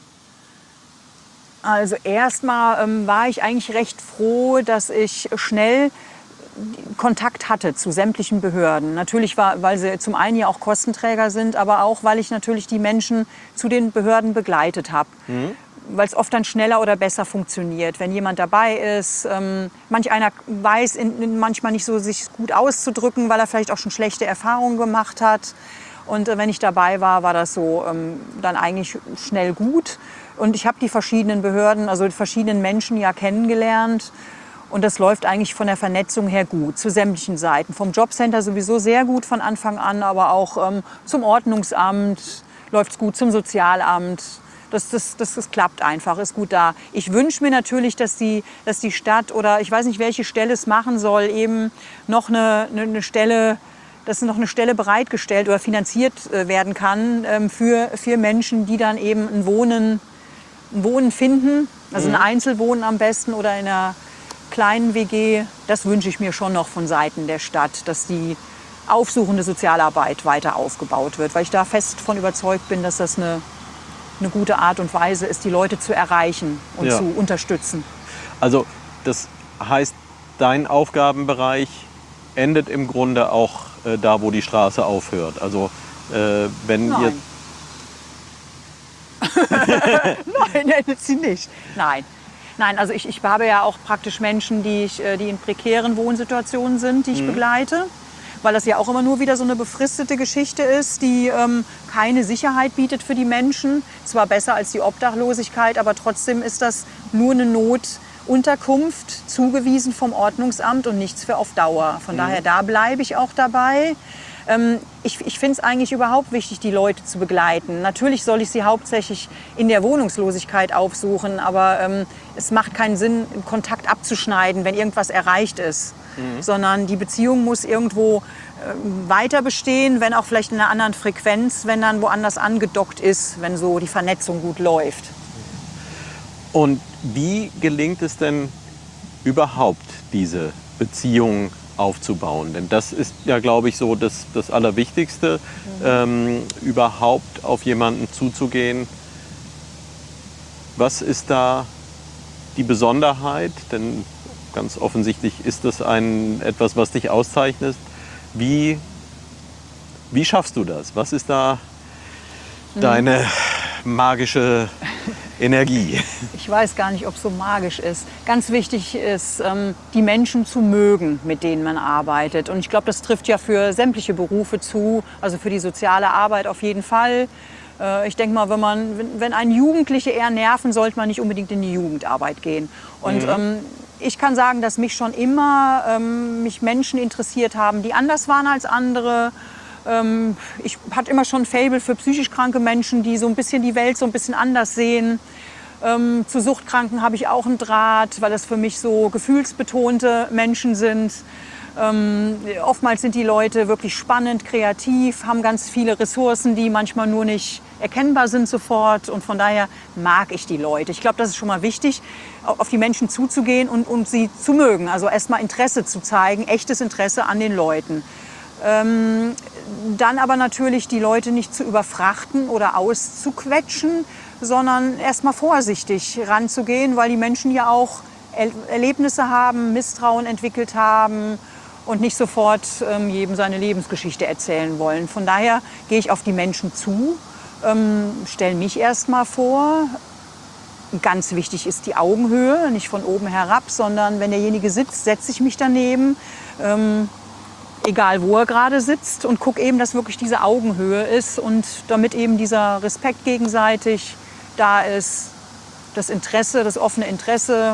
Also erstmal ähm, war ich eigentlich recht froh, dass ich schnell Kontakt hatte zu sämtlichen Behörden. Natürlich, war, weil sie zum einen ja auch Kostenträger sind, aber auch, weil ich natürlich die Menschen zu den Behörden begleitet habe. Mhm. Weil es oft dann schneller oder besser funktioniert, wenn jemand dabei ist. Ähm, manch einer weiß in, in manchmal nicht so, sich gut auszudrücken, weil er vielleicht auch schon schlechte Erfahrungen gemacht hat. Und äh, wenn ich dabei war, war das so ähm, dann eigentlich schnell gut. Und ich habe die verschiedenen Behörden, also die verschiedenen Menschen ja kennengelernt. Und das läuft eigentlich von der Vernetzung her gut, zu sämtlichen Seiten. Vom Jobcenter sowieso sehr gut von Anfang an, aber auch ähm, zum Ordnungsamt läuft es gut, zum Sozialamt. Das, das, das, das klappt einfach, ist gut da. Ich wünsche mir natürlich, dass die, dass die Stadt oder ich weiß nicht, welche Stelle es machen soll, eben noch eine, eine, eine Stelle, dass noch eine Stelle bereitgestellt oder finanziert äh, werden kann ähm, für, für Menschen, die dann eben ein Wohnen, ein Wohnen finden, also mhm. ein Einzelwohnen am besten oder in einer kleinen W G. Das wünsche ich mir schon noch von Seiten der Stadt, dass die aufsuchende Sozialarbeit weiter aufgebaut wird, weil ich da fest von überzeugt bin, dass das eine eine gute Art und Weise ist, die Leute zu erreichen und ja. zu unterstützen. Also das heißt, dein Aufgabenbereich endet im Grunde auch äh, da, wo die Straße aufhört. Also äh, wenn Nein. ihr Nein, nein, sie nicht. Nein. Nein, also ich, ich habe ja auch praktisch Menschen, die, ich, die in prekären Wohnsituationen sind, die ich mhm. begleite. Weil das ja auch immer nur wieder so eine befristete Geschichte ist, die ähm, keine Sicherheit bietet für die Menschen. Zwar besser als die Obdachlosigkeit, aber trotzdem ist das nur eine Notunterkunft, zugewiesen vom Ordnungsamt und nichts für auf Dauer. Von mhm. daher, da bleibe ich auch dabei. Ähm, ich ich finde es eigentlich überhaupt wichtig, die Leute zu begleiten. Natürlich soll ich sie hauptsächlich in der Wohnungslosigkeit aufsuchen, aber ähm, es macht keinen Sinn, Kontakt abzuschneiden, wenn irgendwas erreicht ist. Mhm. Sondern die Beziehung muss irgendwo äh, weiter bestehen, wenn auch vielleicht in einer anderen Frequenz, wenn dann woanders angedockt ist, wenn so die Vernetzung gut läuft. Und wie gelingt es denn überhaupt, diese Beziehung aufzubauen? Denn das ist ja, glaube ich, so das, das Allerwichtigste, mhm. ähm, überhaupt auf jemanden zuzugehen. Was ist da die Besonderheit? Denn ganz offensichtlich ist das ein, etwas, was dich auszeichnet. Wie, wie schaffst du das? Was ist da mhm. deine magische Energie? Ich weiß gar nicht, ob es so magisch ist. Ganz wichtig ist, ähm, die Menschen zu mögen, mit denen man arbeitet. Und ich glaube, das trifft ja für sämtliche Berufe zu, also für die soziale Arbeit auf jeden Fall. Äh, ich denke mal, wenn man, wenn, wenn einen Jugendliche eher nerven, sollte man nicht unbedingt in die Jugendarbeit gehen. Und mhm. ähm, ich kann sagen, dass mich schon immer ähm, mich Menschen interessiert haben, die anders waren als andere. Ähm, ich hatte immer schon ein Faible für psychisch kranke Menschen, die so ein bisschen die Welt so ein bisschen anders sehen. Ähm, zu Suchtkranken habe ich auch einen Draht, weil das für mich so gefühlsbetonte Menschen sind. Ähm, oftmals sind die Leute wirklich spannend, kreativ, haben ganz viele Ressourcen, die manchmal nur nicht erkennbar sind sofort. Und von daher mag ich die Leute. Ich glaube, das ist schon mal wichtig, auf die Menschen zuzugehen und, und sie zu mögen. Also erstmal Interesse zu zeigen, echtes Interesse an den Leuten. Ähm, dann aber natürlich die Leute nicht zu überfrachten oder auszuquetschen, sondern erstmal vorsichtig ranzugehen, weil die Menschen ja auch er Erlebnisse haben, Misstrauen entwickelt haben und nicht sofort ähm, jedem seine Lebensgeschichte erzählen wollen. Von daher gehe ich auf die Menschen zu, ähm, stelle mich erstmal vor. Ganz wichtig ist die Augenhöhe, nicht von oben herab, sondern wenn derjenige sitzt, setze ich mich daneben. Ähm, Egal, wo er gerade sitzt, und gucke eben, dass wirklich diese Augenhöhe ist und damit eben dieser Respekt gegenseitig da ist, das Interesse, das offene Interesse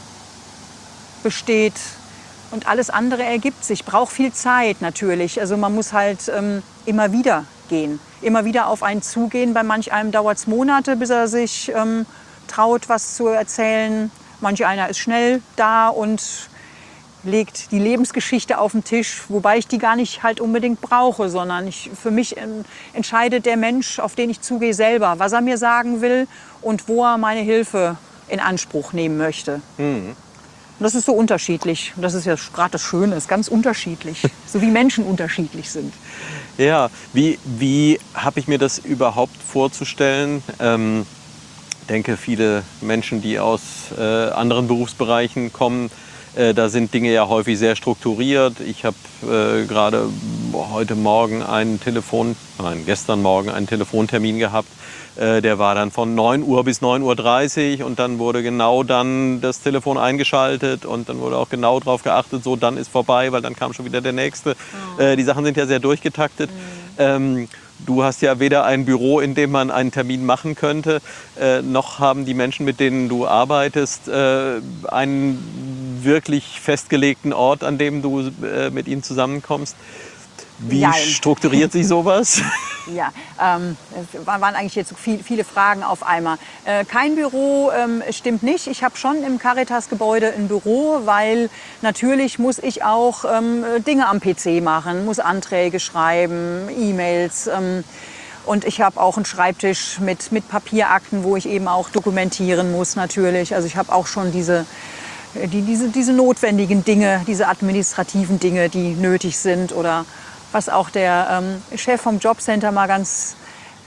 besteht und alles andere ergibt sich. Braucht viel Zeit natürlich. Also man muss halt ähm, immer wieder gehen, immer wieder auf einen zugehen. Bei manch einem dauert es Monate, bis er sich ähm, traut, was zu erzählen. Manch einer ist schnell da und legt die Lebensgeschichte auf den Tisch, wobei ich die gar nicht halt unbedingt brauche, sondern ich, für mich ähm, entscheidet der Mensch, auf den ich zugehe, selber, was er mir sagen will und wo er meine Hilfe in Anspruch nehmen möchte. Mhm. Und das ist so unterschiedlich. Und das ist ja gerade das Schöne, ist ganz unterschiedlich, so wie Menschen unterschiedlich sind. Ja, wie, wie habe ich mir das überhaupt vorzustellen? Ähm, ich denke, viele Menschen, die aus äh, anderen Berufsbereichen kommen, Äh, da sind Dinge ja häufig sehr strukturiert. Ich habe äh, gerade heute Morgen einen Telefon, nein, gestern Morgen einen Telefontermin gehabt. Äh, der war dann von neun Uhr bis neun Uhr dreißig und dann wurde genau dann das Telefon eingeschaltet und dann wurde auch genau darauf geachtet, so dann ist vorbei, weil dann kam schon wieder der nächste. Oh. Äh, die Sachen sind ja sehr durchgetaktet. Mhm. Ähm, Du hast ja weder ein Büro, in dem man einen Termin machen könnte, äh, noch haben die Menschen, mit denen du arbeitest, äh, einen wirklich festgelegten Ort, an dem du äh, mit ihnen zusammenkommst. Wie Nein. strukturiert sich sowas? Ja, ähm, es waren eigentlich jetzt viel, viele Fragen auf einmal. Äh, kein Büro ähm, stimmt nicht. Ich habe schon im Caritas-Gebäude ein Büro, weil natürlich muss ich auch ähm, Dinge am P C machen, muss Anträge schreiben, E-Mails. Ähm, und ich habe auch einen Schreibtisch mit, mit Papierakten, wo ich eben auch dokumentieren muss natürlich. Also ich habe auch schon diese, die, diese, diese notwendigen Dinge, diese administrativen Dinge, die nötig sind oder was auch der ähm, Chef vom Jobcenter mal ganz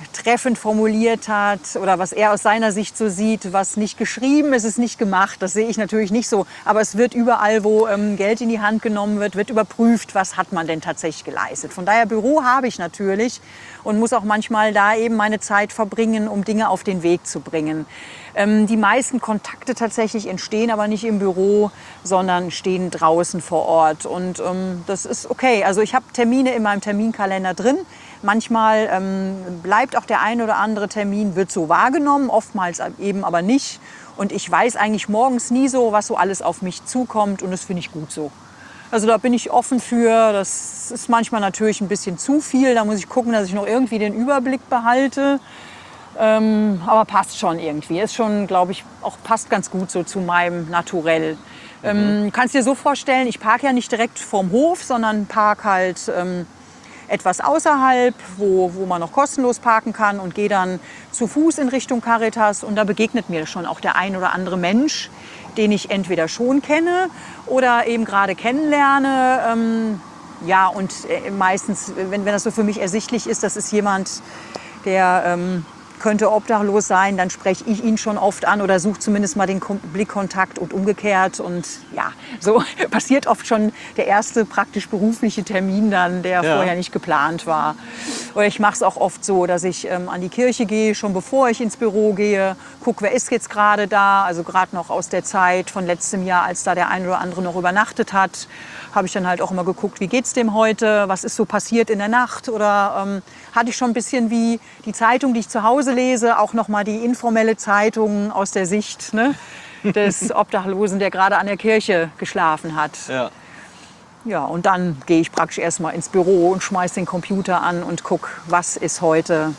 treffend formuliert hat oder was er aus seiner Sicht so sieht, was nicht geschrieben ist, ist nicht gemacht. Das sehe ich natürlich nicht so. Aber es wird überall, wo ähm, Geld in die Hand genommen wird, wird überprüft, was hat man denn tatsächlich geleistet. Von daher Büro habe ich natürlich und muss auch manchmal da eben meine Zeit verbringen, um Dinge auf den Weg zu bringen. Ähm, die meisten Kontakte tatsächlich entstehen aber nicht im Büro, sondern stehen draußen vor Ort. Und ähm, das ist okay. Also ich habe Termine in meinem Terminkalender drin. Manchmal ähm, bleibt auch der ein oder andere Termin, wird so wahrgenommen, oftmals eben aber nicht. Und ich weiß eigentlich morgens nie so, was so alles auf mich zukommt und das finde ich gut so. Also da bin ich offen für. Das ist manchmal natürlich ein bisschen zu viel. Da muss ich gucken, dass ich noch irgendwie den Überblick behalte. Ähm, aber passt schon irgendwie. Ist schon, glaube ich, auch passt ganz gut so zu meinem Naturell. Ähm, kannst dir so vorstellen, ich parke ja nicht direkt vorm Hof, sondern park halt ähm, etwas außerhalb, wo, wo man noch kostenlos parken kann und gehe dann zu Fuß in Richtung Caritas. Und da begegnet mir schon auch der ein oder andere Mensch, den ich entweder schon kenne oder eben gerade kennenlerne. Ähm, ja, und äh, meistens, wenn, wenn das so für mich ersichtlich ist, das ist jemand, der ähm, könnte obdachlos sein, dann spreche ich ihn schon oft an oder suche zumindest mal den Blickkontakt und umgekehrt. Und ja, so passiert oft schon der erste praktisch berufliche Termin dann, der Ja. vorher nicht geplant war. Oder ich mache es auch oft so, dass ich ähm, an die Kirche gehe, schon bevor ich ins Büro gehe, gucke, wer ist jetzt gerade da. Also gerade noch aus der Zeit von letztem Jahr, als da der ein oder andere noch übernachtet hat, habe ich dann halt auch immer geguckt, wie geht's dem heute, was ist so passiert in der Nacht. Oder ähm, hatte ich schon ein bisschen wie die Zeitung, die ich zu Hause lese, auch noch mal die informelle Zeitung aus der Sicht, ne, des Obdachlosen, der gerade an der Kirche geschlafen hat. Ja. Ja, und dann gehe ich praktisch erstmal ins Büro und schmeiße den Computer an und gucke, was ist heute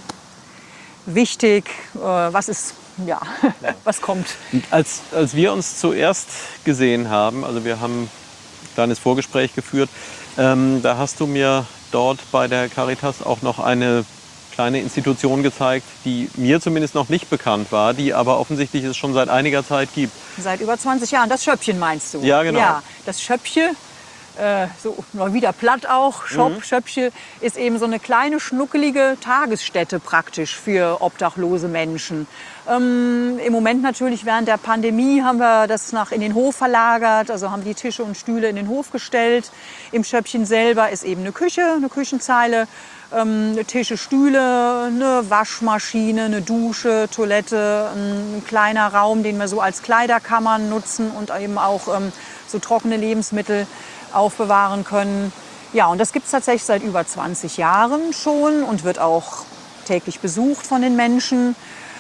wichtig, äh, was ist, ja, was kommt. Und als, als wir uns zuerst gesehen haben, also wir haben ein kleines Vorgespräch geführt, ähm, da hast du mir dort bei der Caritas auch noch eine kleine Institution gezeigt, die mir zumindest noch nicht bekannt war, die aber offensichtlich es schon seit einiger Zeit gibt. Seit über zwanzig Jahren, das Schöppchen meinst du? Ja, genau. Ja, das Schöppchen, äh, so mal wieder platt auch, Schop, Mhm. Schöppchen, ist eben so eine kleine, schnuckelige Tagesstätte praktisch für obdachlose Menschen. Ähm, Im Moment natürlich während der Pandemie haben wir das nach in den Hof verlagert, also haben die Tische und Stühle in den Hof gestellt. Im Schöppchen selber ist eben eine Küche, eine Küchenzeile, ähm, Tische, Stühle, eine Waschmaschine, eine Dusche, Toilette, ein, ein kleiner Raum, den wir so als Kleiderkammern nutzen und eben auch ähm, so trockene Lebensmittel aufbewahren können. Ja, und das gibt es tatsächlich seit über zwanzig Jahren schon und wird auch täglich besucht von den Menschen.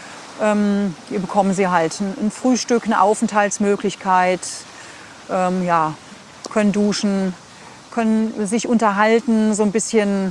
Ähm, hier bekommen sie halt ein, ein Frühstück, eine Aufenthaltsmöglichkeit, ähm, ja, können duschen, können sich unterhalten, so ein bisschen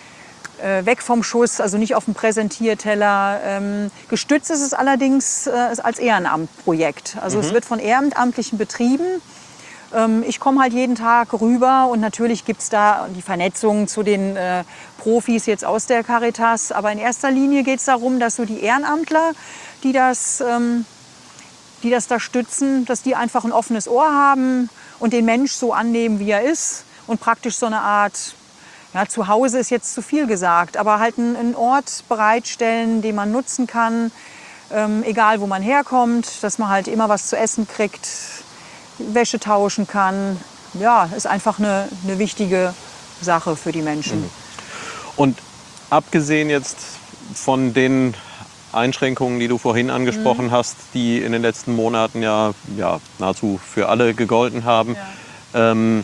äh, weg vom Schuss, also nicht auf dem Präsentierteller. Ähm, gestützt ist es allerdings äh, als Ehrenamtprojekt. Also es wird von Ehrenamtlichen betrieben. Ähm, ich komme halt jeden Tag rüber und natürlich gibt es da die Vernetzung zu den äh, Profis jetzt aus der Caritas. Aber in erster Linie geht es darum, dass so die Ehrenamtler, die das, ähm, die das da stützen, dass die einfach ein offenes Ohr haben und den Mensch so annehmen, wie er ist und praktisch so eine Art, ja, zu Hause ist jetzt zu viel gesagt, aber halt einen, einen Ort bereitstellen, den man nutzen kann, ähm, egal wo man herkommt, dass man halt immer was zu essen kriegt, Wäsche tauschen kann. Ja, ist einfach eine, eine wichtige Sache für die Menschen. Und abgesehen jetzt von den Einschränkungen, die du vorhin angesprochen Mhm. hast, die in den letzten Monaten ja, ja nahezu für alle gegolten haben, ähm,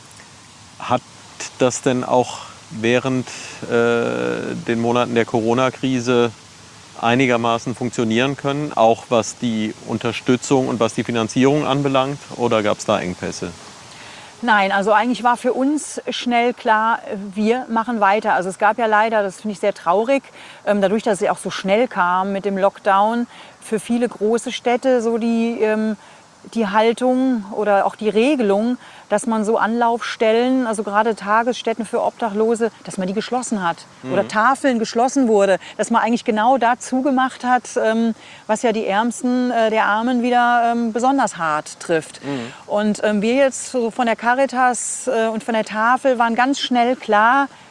hat das denn auch während äh, den Monaten der Corona-Krise einigermaßen funktionieren können, auch was die Unterstützung und was die Finanzierung anbelangt? Oder gab es da Engpässe? Nein, also eigentlich war für uns schnell klar, wir machen weiter. Also es gab ja leider, das finde ich sehr traurig, ähm, dadurch, dass es auch so schnell kam mit dem Lockdown, für viele große Städte so die, ähm, die Haltung oder auch die Regelung, dass man so Anlaufstellen, also gerade Tagesstätten für Obdachlose, dass man die geschlossen hat oder Tafeln geschlossen wurde, dass man eigentlich genau da zugemacht hat, ähm, was ja die Ärmsten äh, der Armen wieder ähm, besonders hart trifft. Und ähm, wir jetzt so von der Caritas äh, und von der Tafel waren ganz schnell klar,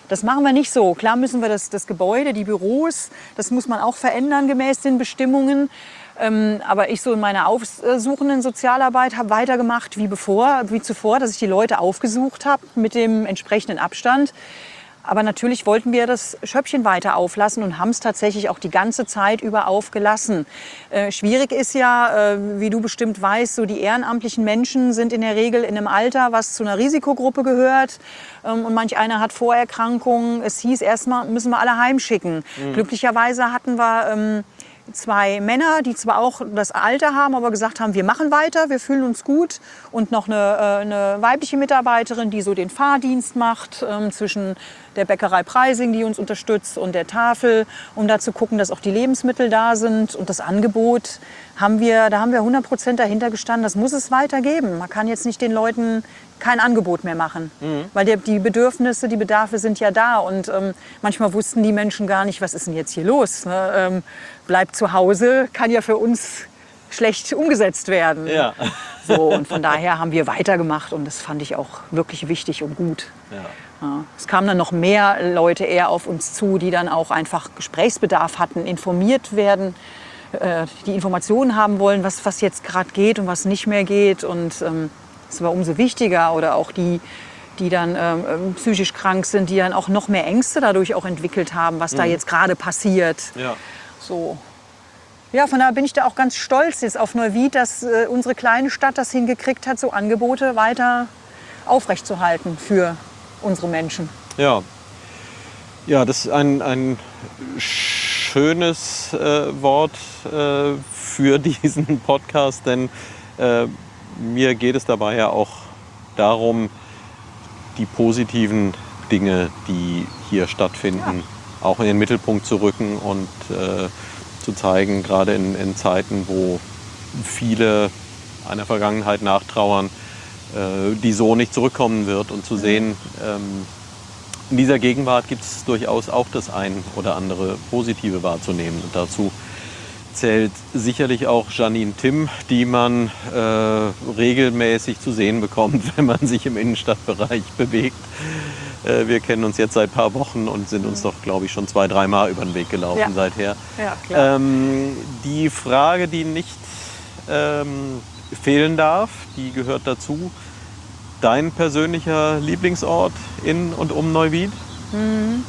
Das machen wir nicht so. Klar müssen wir das, das Gebäude, die Büros, das muss man auch verändern gemäß den Bestimmungen. Ähm, aber ich so in meiner aufsuchenden Sozialarbeit habe weitergemacht wie bevor, wie zuvor, dass ich die Leute aufgesucht habe mit dem entsprechenden Abstand. Aber natürlich wollten wir das Schöppchen weiter auflassen und haben es tatsächlich auch die ganze Zeit über aufgelassen. Äh, schwierig ist ja, äh, wie du bestimmt weißt, so die ehrenamtlichen Menschen sind in der Regel in einem Alter, was zu einer Risikogruppe gehört. Ähm, und manch einer hat Vorerkrankungen. Es hieß erstmal, müssen wir alle heimschicken. Mhm. Glücklicherweise hatten wir ähm, zwei Männer, die zwar auch das Alter haben, aber gesagt haben, wir machen weiter, wir fühlen uns gut. Und noch eine, äh, eine weibliche Mitarbeiterin, die so den Fahrdienst macht ähm, zwischen der Bäckerei Preising, die uns unterstützt, und der Tafel, um da zu gucken, dass auch die Lebensmittel da sind. Und das Angebot haben wir, da haben wir hundert Prozent dahinter gestanden, das muss es weitergeben. Man kann jetzt nicht den Leuten kein Angebot mehr machen, mhm. weil die, die Bedürfnisse, die Bedarfe sind ja da. Und ähm, manchmal wussten die Menschen gar nicht, was ist denn jetzt hier los? Ne? Ähm, bleibt zu Hause, kann ja für uns schlecht umgesetzt werden. Ja. So, und von daher haben wir weitergemacht und das fand ich auch wirklich wichtig und gut. Ja. Ja. Es kamen dann noch mehr Leute eher auf uns zu, die dann auch einfach Gesprächsbedarf hatten, informiert werden, äh, die Informationen haben wollen, was, was jetzt gerade geht und was nicht mehr geht. Und ähm, es war umso wichtiger. Oder auch die, die dann ähm, psychisch krank sind, die dann auch noch mehr Ängste dadurch auch entwickelt haben, was mhm. da jetzt gerade passiert. Ja. So. Ja, von daher bin ich da auch ganz stolz jetzt auf Neuwied, dass äh, unsere kleine Stadt das hingekriegt hat, so Angebote weiter aufrechtzuerhalten für unsere Menschen. Ja, ja, das ist ein, ein schönes äh, Wort äh, für diesen Podcast, denn äh, mir geht es dabei ja auch darum, die positiven Dinge, die hier stattfinden, ja. auch in den Mittelpunkt zu rücken und äh, zu zeigen, gerade in, in Zeiten, wo viele einer Vergangenheit nachtrauern, äh, die so nicht zurückkommen wird, und zu sehen, ähm, in dieser Gegenwart gibt es durchaus auch das ein oder andere Positive wahrzunehmen. Und dazu zählt sicherlich auch Janine Timm, die man äh, regelmäßig zu sehen bekommt, wenn man sich im Innenstadtbereich bewegt. Äh, wir kennen uns jetzt seit ein paar Wochen und sind uns doch, glaube ich, schon zwei, dreimal über den Weg gelaufen ja. seither. Ja, klar. Ähm, die Frage, die nicht ähm, fehlen darf, die gehört dazu. Dein persönlicher Lieblingsort in und um Neuwied? Mhm.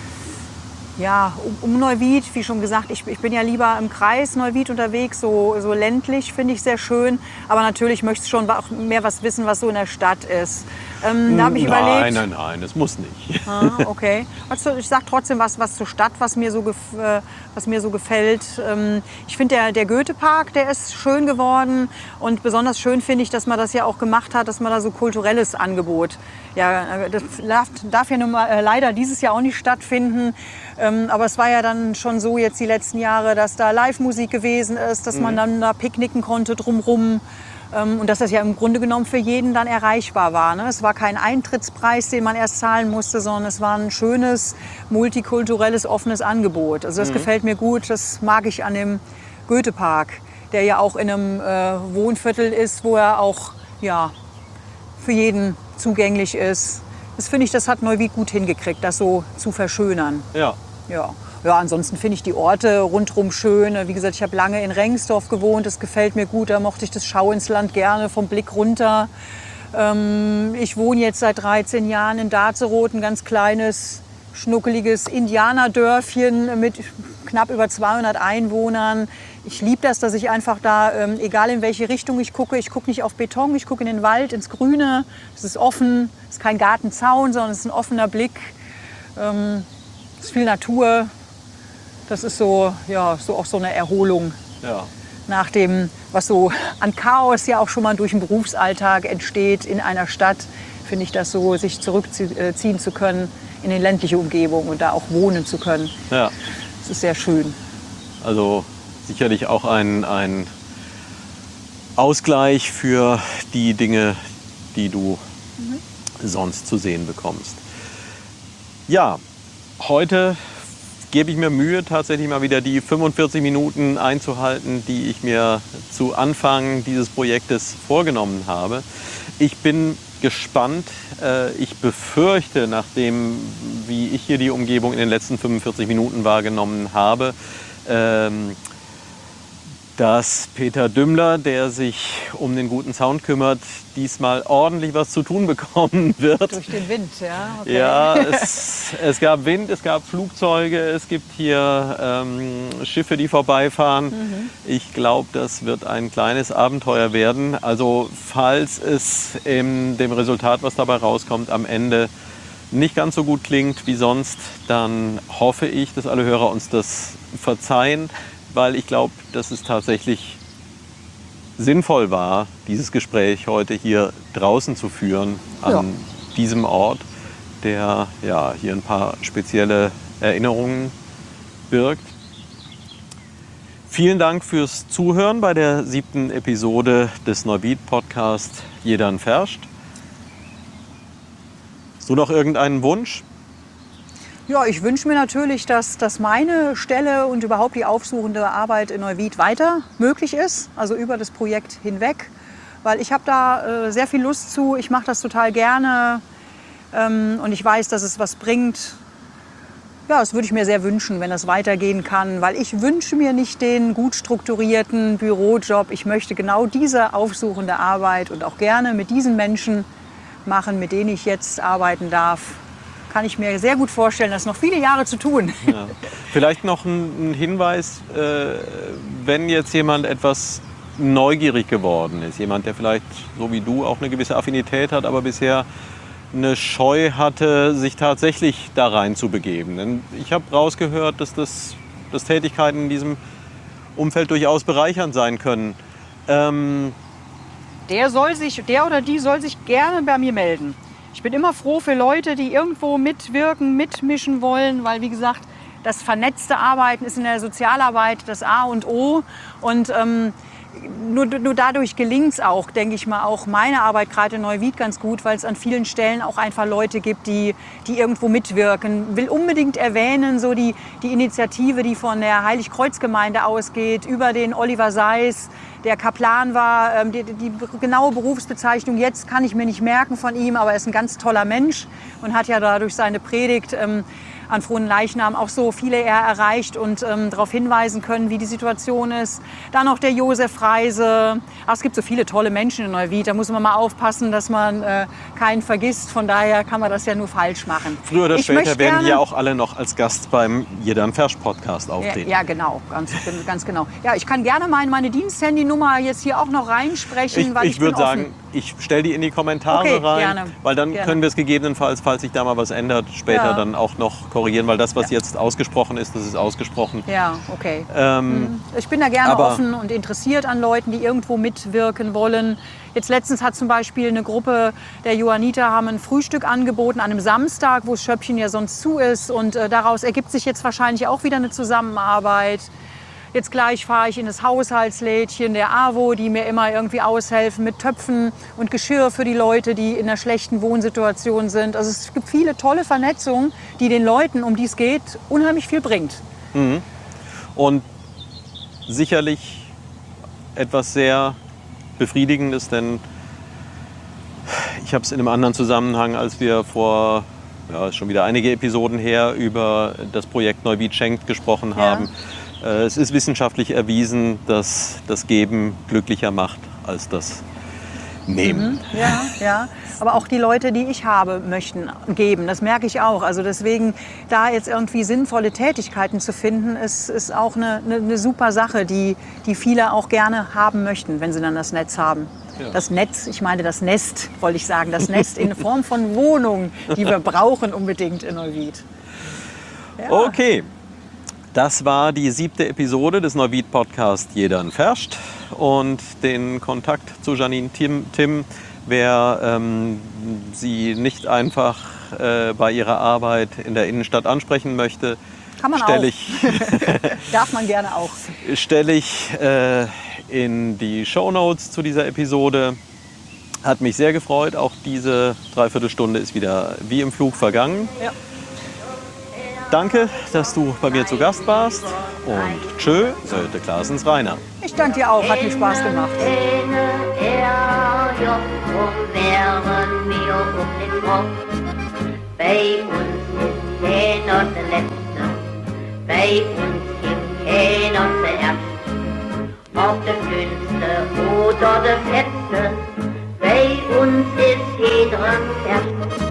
Ja, um, um Neuwied, wie schon gesagt, ich, ich bin ja lieber im Kreis Neuwied unterwegs, so, so ländlich finde ich sehr schön. Aber natürlich möchte ich schon auch mehr was wissen, was so in der Stadt ist. Ähm, da habe ich nein, überlegt. Nein, nein, nein, das muss nicht. Ah, okay. Also ich sage trotzdem was, was zur Stadt, was mir so, gef äh, was mir so gefällt. Ähm, ich finde, der, der Goethe-Park, der ist schön geworden. Und besonders schön finde ich, dass man das ja auch gemacht hat, dass man da so kulturelles Angebot. Ja, das darf, darf ja nun mal, äh, leider dieses Jahr auch nicht stattfinden. Ähm, aber es war ja dann schon so jetzt die letzten Jahre, dass da Live-Musik gewesen ist, dass mhm. man dann da picknicken konnte drumherum. Ähm, und dass das ja im Grunde genommen für jeden dann erreichbar war. Ne? Es war kein Eintrittspreis, den man erst zahlen musste, sondern es war ein schönes, multikulturelles, offenes Angebot. Also das mhm. gefällt mir gut, das mag ich an dem Goethe-Park, der ja auch in einem äh, Wohnviertel ist, wo er auch ja, für jeden zugänglich ist. Das finde ich, das hat Neuwied gut hingekriegt, das so zu verschönern. Ja. Ja. Ja, ansonsten finde ich die Orte rundherum schön. Wie gesagt, ich habe lange in Rengsdorf gewohnt, das gefällt mir gut. Da mochte ich das Schau ins Land gerne vom Blick runter. Ähm, ich wohne jetzt seit dreizehn Jahren in Dazeroth, ein ganz kleines, schnuckeliges Indianerdörfchen mit knapp über zweihundert Einwohnern. Ich liebe das, dass ich einfach da, ähm, egal in welche Richtung ich gucke, ich gucke nicht auf Beton, ich gucke in den Wald, ins Grüne. Es ist offen, es ist kein Gartenzaun, sondern es ist ein offener Blick. Ähm, es ist viel Natur. Das ist so, ja, so auch so eine Erholung ja. nach dem, was so an Chaos ja auch schon mal durch den Berufsalltag entsteht in einer Stadt. Finde ich das so, sich zurückziehen zu können in eine ländliche Umgebung und da auch wohnen zu können. Ja. Das ist sehr schön. Also sicherlich auch ein, ein Ausgleich für die Dinge, die du mhm. sonst zu sehen bekommst. Ja, heute gebe ich mir Mühe, tatsächlich mal wieder die fünfundvierzig Minuten einzuhalten, die ich mir zu Anfang dieses Projektes vorgenommen habe. Ich bin gespannt. Äh, ich befürchte, nachdem, wie ich hier die Umgebung in den letzten fünfundvierzig Minuten wahrgenommen habe, ähm, dass Peter Dümmler, der sich um den guten Sound kümmert, diesmal ordentlich was zu tun bekommen wird. Durch den Wind, ja. Okay. Ja, es, es gab Wind, es gab Flugzeuge, es gibt hier ähm, Schiffe, die vorbeifahren. Mhm. Ich glaube, das wird ein kleines Abenteuer werden. Also falls es in dem Resultat, was dabei rauskommt, am Ende nicht ganz so gut klingt wie sonst, dann hoffe ich, dass alle Hörer uns das verzeihen, weil ich glaube, dass es tatsächlich sinnvoll war, dieses Gespräch heute hier draußen zu führen, an ja. diesem Ort, der ja hier ein paar spezielle Erinnerungen birgt. Vielen Dank fürs Zuhören bei der siebten Episode des Neuwied-Podcasts Jedern Ferscht. Hast du noch irgendeinen Wunsch? Ja, ich wünsche mir natürlich, dass, dass meine Stelle und überhaupt die aufsuchende Arbeit in Neuwied weiter möglich ist, also über das Projekt hinweg, weil ich habe da äh, sehr viel Lust zu, ich mache das total gerne ähm, und ich weiß, dass es was bringt. Ja, das würde ich mir sehr wünschen, wenn das weitergehen kann, weil ich wünsche mir nicht den gut strukturierten Bürojob. Ich möchte genau diese aufsuchende Arbeit und auch gerne mit diesen Menschen machen, mit denen ich jetzt arbeiten darf. Kann ich mir sehr gut vorstellen, das noch viele Jahre zu tun. Ja. Vielleicht noch ein, ein Hinweis, äh, wenn jetzt jemand etwas neugierig geworden ist, jemand, der vielleicht so wie du auch eine gewisse Affinität hat, aber bisher eine Scheu hatte, sich tatsächlich da rein zu begeben. Denn ich habe rausgehört, dass, das, dass Tätigkeiten in diesem Umfeld durchaus bereichernd sein können. Ähm der, soll sich, der oder die soll sich gerne bei mir melden. Ich bin immer froh für Leute, die irgendwo mitwirken, mitmischen wollen, weil, wie gesagt, das vernetzte Arbeiten ist in der Sozialarbeit das A und O. Und ähm, nur, nur dadurch gelingt es auch, denke ich mal, auch meine Arbeit gerade in Neuwied ganz gut, weil es an vielen Stellen auch einfach Leute gibt, die, die irgendwo mitwirken. Ich will unbedingt erwähnen, so die, die Initiative, die von der Heiligkreuzgemeinde ausgeht, über den Oliver Seiss, der Kaplan war, ähm, die, die genaue Berufsbezeichnung jetzt kann ich mir nicht merken von ihm, aber er ist ein ganz toller Mensch und hat ja dadurch seine Predigt ähm, an Frohen Leichnam auch so viele er erreicht und ähm, darauf hinweisen können, wie die Situation ist. Dann noch der Josef Reise. Ach, es gibt so viele tolle Menschen in Neuwied, da muss man mal aufpassen, dass man äh, keinen vergisst. Von daher kann man das ja nur falsch machen. Früher oder ich später werden die ja auch alle noch als Gast beim Jedern Ferscht Podcast auftreten. Ja, ja, genau, ganz, ganz genau. Ja, ich kann gerne meine, meine Diensthandynummer jetzt hier auch noch reinsprechen, ich, weil ich, ich würde sagen, offen. ich stelle die in die Kommentare okay, rein, gerne, weil dann gerne. können wir es gegebenenfalls, falls sich da mal was ändert, später Ja. dann auch noch korrigieren, weil das, was Ja. jetzt ausgesprochen ist, das ist ausgesprochen. Ja, okay. Ähm, Ich bin da gerne aber- offen und interessiert an Leuten, die irgendwo mitwirken wollen. Jetzt letztens hat zum Beispiel eine Gruppe der Johanniter haben ein Frühstück angeboten an einem Samstag, wo das Schöppchen ja sonst zu ist. Und äh, daraus ergibt sich jetzt wahrscheinlich auch wieder eine Zusammenarbeit. Jetzt gleich fahre ich in das Haushaltslädchen der A W O, die mir immer irgendwie aushelfen mit Töpfen und Geschirr für die Leute, die in einer schlechten Wohnsituation sind. Also es gibt viele tolle Vernetzungen, die den Leuten, um die es geht, unheimlich viel bringt. Und sicherlich etwas sehr Befriedigendes, denn ich habe es in einem anderen Zusammenhang, als wir vor, ja, ist schon wieder einige Episoden her, über das Projekt Neuwied schenkt gesprochen Ja. haben. Äh, Es ist wissenschaftlich erwiesen, dass das Geben glücklicher macht als das Nehmen. Ja, ja. Aber auch die Leute, die ich habe, möchten geben. Das merke ich auch. Also deswegen, da jetzt irgendwie sinnvolle Tätigkeiten zu finden, ist, ist auch eine, eine, eine super Sache, die, die viele auch gerne haben möchten, wenn sie dann das Netz haben. Ja. Das Netz, ich meine das Nest, wollte ich sagen. Das Nest in Form von Wohnung, die wir brauchen unbedingt in Neuwied. Ja. Okay, das war die siebte Episode des Neuwied-Podcasts Jedern Ferscht. Und den Kontakt zu Janine Tim, Tim wer ähm, sie nicht einfach äh, bei ihrer Arbeit in der Innenstadt ansprechen möchte, Kann man stelle auch. ich, Darf man gerne auch. stelle ich äh, in die Shownotes zu dieser Episode. Hat mich sehr gefreut. Auch diese Dreiviertelstunde ist wieder wie im Flug vergangen. Ja. Danke, dass du bei mir zu Gast warst. Und tschö, Sölte Klaasens Rainer. Ich danke dir auch, hat mir Spaß gemacht. Ene, er, jo, drum wären wir um den Kopf. Bei uns ist keiner der Letzte, bei uns gibt keiner der Erste. Ob der Dünnste oder der Fetzte, bei uns ist jeder ein Erste.